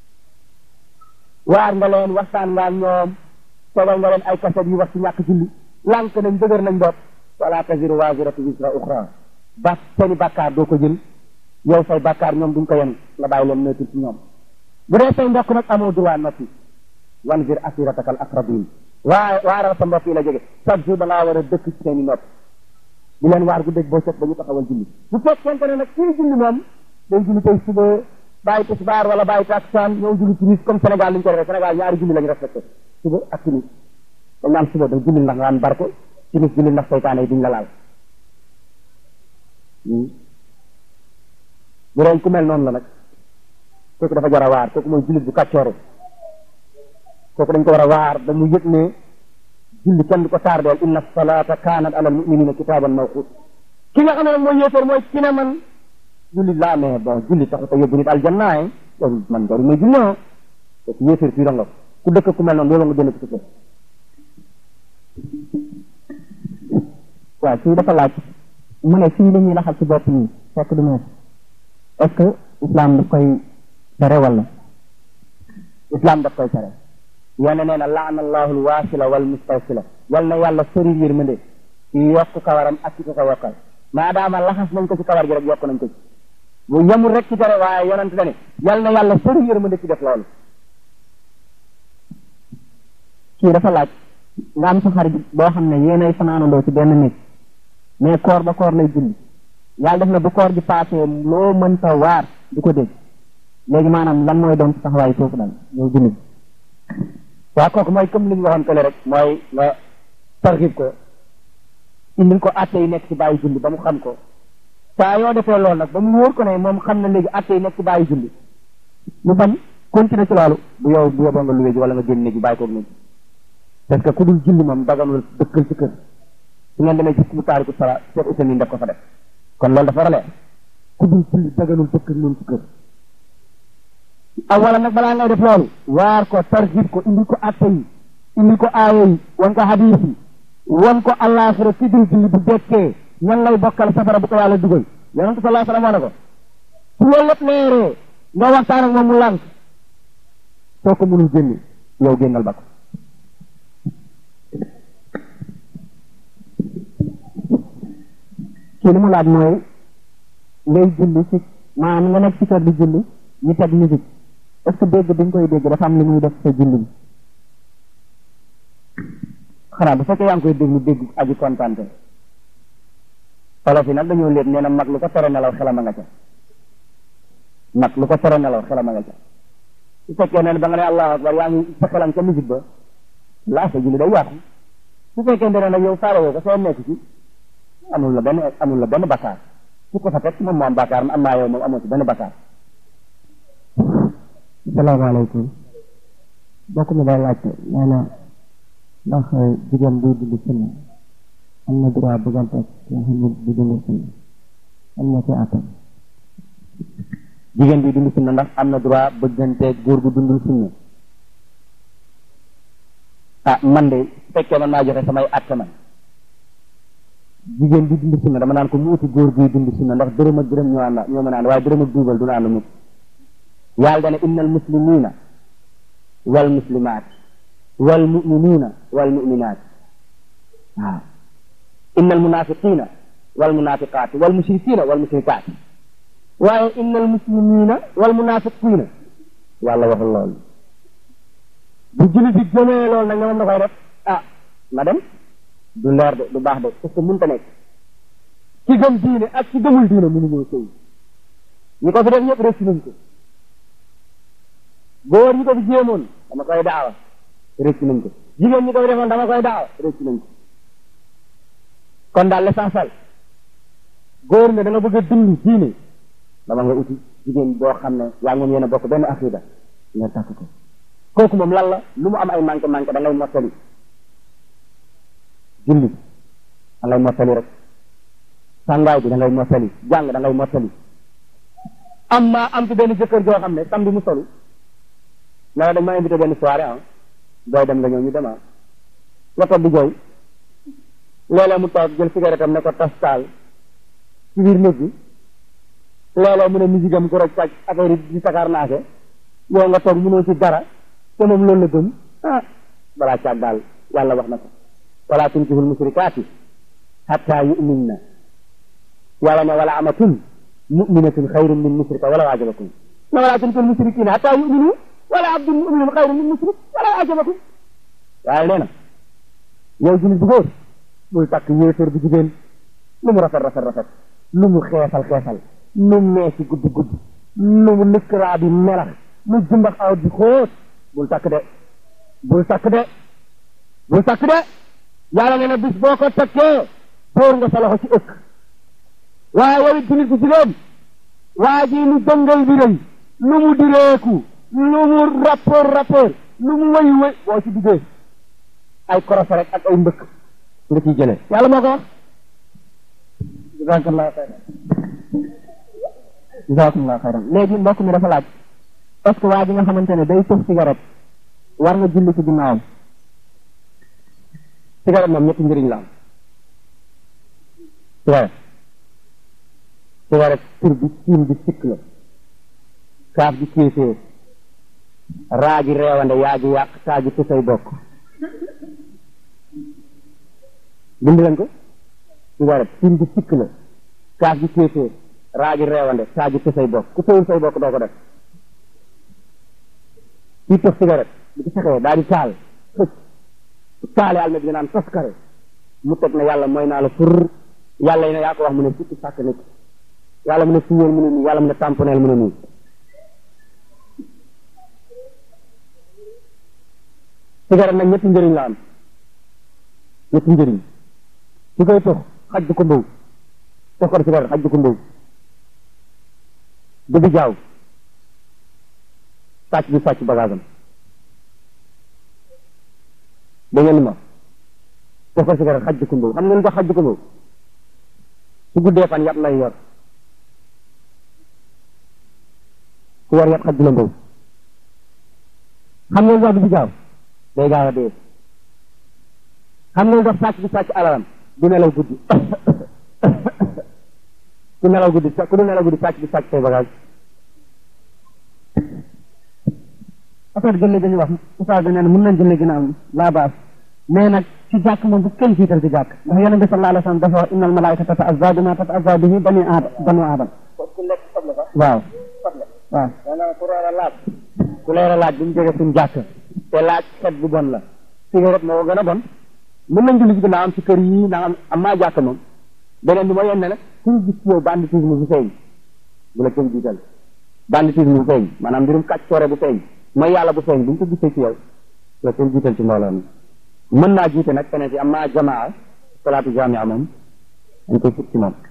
waar nga leen waxtaan nga ak ñoom tegal nga leen ay kaset yu wax ci ñàkk julli lànk nañ dëgër nañ bopp wala taziru waaziratu wizra uxra ba seeni bàkkaar doo ko jël yow say bàkkaar ñoom duñ ko yen nga bàyyi leen neutre ci ñoom bu dee say mbokk nag amoo droit noppi wanzir asiratakal aqrabin waaral sa mbokk yi la jóge chaque jour da ngaa war a dëkk ci seeni nopp di leen waar gu dëgg boo set ba ñu taxawal julli bu fekkente ne nag kii julli moom day julli tey suba bàyyi tisbaar wala bàyyi takkusaan ñëw julli timis comme Sénégal li ñu ko defee Sénégal ñaari julli lañu respecté suba ak timis dañ naan suba da julli ndax nga am barke timis julli ndax seytaane yi duñ la laal bu doon ku mel noonu la nag kooku dafa jar a waar kooku mooy jullit bu kàccoore kooku dañ ko war a waar ba mu yëg ne julli kenn du ko tardeel inna salata kanat ala al muminina kitaban mawqut ki nga xam ne nag mooy yéeféer mooy ki ne man julli laa mais bon julli taxut a yóbbu nit aljanna loolu man doru may julloo kooku yéeféer fii nga ku dëkk ku mel noonu loolu nga génn ko ci waaw fii dafa laaj mu ne fii la ñuy laxal ci bopp yi fekk du mees est-ce que islam daf koy tere wala islam daf koy tere yone nee na laana allahu alwaasila wal mustawsila yal na yàlla sori yërmande ci yokk kawaram ak ci ko ko yokkal maadaama laxas nañ ko ci kawar gi rek yokk nañ ko ci bu yemul rek ci tere waaye yonent ne yal na yàlla sëri yërmande ci def loolu. kii dafa laaj nga am sa xarit boo xam ne yéenay fanaanandoo ci benn nit mais koor ba koor lay julli yàlla def na bu koor gi paasee loo mën sa waar du ko dégg léegi maanaam lan mooy doon ci taxawaay foofu daal yow julli. waaw kooku mooy comme li ñu waxoon kële rek mooy nga tarxib ko indil ko atte yi nekk ci bàyyi julli ba mu xam ko saa yoo defee loolu nag ba mu wóor ko ne moom xam na léegi atte yi nekk ci bàyyi julli mu bañ continuer ci loolu bu yow bu yóbboo nga luwe ji wala nga génn néeg bi bàyyi koog néeg parce que ku dul julli moom daganul dëkkal ci kër su ngeen demee ci mu taariku sala seet utamin def ko fa def kon loolu dafa war a leer ku dul julli daganul dëkkal moom ci kër awala nag balaa ngay def loolu waar ko tarxib ko indil ko atte yi indil ko aaye yi wan ko hadis yi wan ko àllaaxira ci dul julli bu dekkee ñan lay bokkal safara bu ko yàlla dugal yonent sallallahu alayhi wa sallam wax na ko su loolu lépp leeree nga waxtaan ak moom mu lànk soo ko mënul génne yow génnal ba ko kii li mu laaj mooy ngay julli ci maanaam nga nekk ci kër di julli ñu teg musique est-ce que dégg bi nga koy dégg dafa am li muy def sa julli bi. xanaa bu fekkee yaa ngi koy déglu dégg aji kontante olof yi nag dañoo léet nee na mag lu ko tere nelaw xelam a nga ca mag lu ko tere nelaw xelam a nga ca su fekkee ne ba nga ne allahu akbar yaa ngi sa xelam ca musique ba laa sa julli day yàqu su fekkee ne nag yow faalewoo ko soo nekk ci amul la benn bakkaar su ko fa teg moom moo am bakkaar am naa yow moom amoo ci benn bakkaar. salaamaaleykum bokk mi day laajte nee na ndax jigéen buy dund sunna am na droit bëggante ak nga xam ne du dund sunna am na ci atam. jigéen bi dund sunna ndax am na droit bëgganteeg góor gu dundul sunna ah man de su fekkee man maa joxe samay atte man jigéen bi dund sunna dama naan ko mu uti góor guy dund sunna ndax dërëm ak dërëm ñoo mën a ànd waaye dërëm ak duubal du na ànd mukk yàlla dana innal muslimina wal muslimaat wal muminina wal muminaat waaw innal munafiqina wal munafiqaat wal mushrikina wal mushrikaat waaye innal muslimina wal munafiqina yàlla waxul loolu bu jullit bi gëmee loolu nag ne moom da koy def ah na dem du leer de du baax de parce que mënta nekk ci gëm diine ak ci gëmul diine mënuñoo sëy ñi ko fi def ñëpp rëcc nañ ko góor ñi ko fi jéemoon dama koy daawa rëcc nañ ko jigéen ñi ko fi defoon dama koy daawa rëcc nañ ko kon daal l'essentiel góor ne da nga bëgg a dund diine dama nga uti jigéen boo xam ne yaa ngi moom yéen a bokk benn aqida nga takk ko kooku moom lan la lu mu am ay manqué da ngay mottali julli da ngay mottali rek sàngaay bi da ngay mottali jàng da ngay mottali am ci benn jëkkër joo xam ne samedi mu solu na la dañ ma invité benn soirée booy dem nga ñëw ñu dem nga toog di jooy léeg-léeg mu toog jël cigarette am ne ko tas taal ci biir néeg bi léeg-léeg mu ne musique am ko rek sàcc affaire yi di sakaar naake yow nga toog mënoo ci dara te moom loolu la gëm balaa caag daal yàlla wax na ko wala tunkihul musrikaati hatta yu'minna yàlla ne wala amatun mu'minatun xayrun min musrika wala ajabakum na wala tunkihul musrikina hatta yu'minu wala abdun mu'minun xayrun min musrik wala ajabakum waaye nee na yow jullit bu góor bul takk yéeféer bu jigéen lu mu rafet lu mu xeesal lu mu meesi gudd lu mu lëkkëraa bi melax lu jumbax aw di xóot bul takk de yàlla nee na bis boo ko takkee dóor nga sa loxo ci ëkk waaye yow it jullit bu jigéen waa ji lu dëngal bi rëy lu mu direeku lu mu rappeur lu mu wëy boo ci duggee ay korose rek ak ay mbëkk nga ciy jëlee yàlla moo ko wax jazakumullah xayran léegi mbokk mi dafa laaj parce que waa ji nga xamante ne day tëf cigarette war nga julli ci ginnaawam. cigarette moom ñetti njëriñ la am cigarette tur bi siin bi sikk la kaaf gi kéeféer raa gi reewande yaa gi yàq saa gi tusay bokk bind leen ko cigarette sin bi sikk la kaas gi kéefee raaji reewande saa ji te say bokk ku tëwul say bokk doo ko def kii tox cigarette bu ko fexee daal di taal xëcc taale almet bi naan toskare mu teg ne yàlla mooy naa la fur yàlla yi ne yaa ko wax mu ne sikki sàkk nit yàlla mu ne signeel mu ne nii yàlla mu ne tamponeel mu ne nii cigarette nag ñetti njëriñ la am ñetti njëriñ su koy tox xaj du ko mbaw tox ko cigarette xaj du ko mbaw dëgg jaaw sàcc bi sàcc bagage am da ngeen ma tox ko cigarette xaj du ko mbaw xam ngeen tax xaj du ko mbaw su guddee fan yat lay yor ku war yat xaj du la mbaw xam ngeen wax du jaaw day gaaw a dee xam ngeen dox sàcc bi sàcc alalam du nelaw guddi ku nelaw guddi ku du nelaw guddi sàcc bi sàcc say bagage affaire julli dañuy wax oustaz bi nee na mën nañ julli ginnaaw laa baas mais nag ci jàkk moom bu kenn jiital ci jàkk ndax yonent bi sallallahu alayhi wa sallam dafa wax innal malaikata tata'azza bima tata'azza bihi banu aadam waaw waaw ku leer a laaj bu ñu jógee suñu jàkk te laaj xet bu bon la cigarette moo gën a bon mën nañ julli ci ginnaaw am ci kër yi ndax am maa jàkk moom beneen bi mooy yenn nag suñu gis yow banditisme bu feeñ bu la kenn jiital banditisme bu feeñ maanaam mbirum kàcc coore bu feeñ mooy yàlla bu feeñ bu ñu ko gisee ci yow bu la kenn jiital ci mbooloo mi mën naa jiite nag feneen ci am maa jamaa salaatu jamia moom dañ koy fut ci moom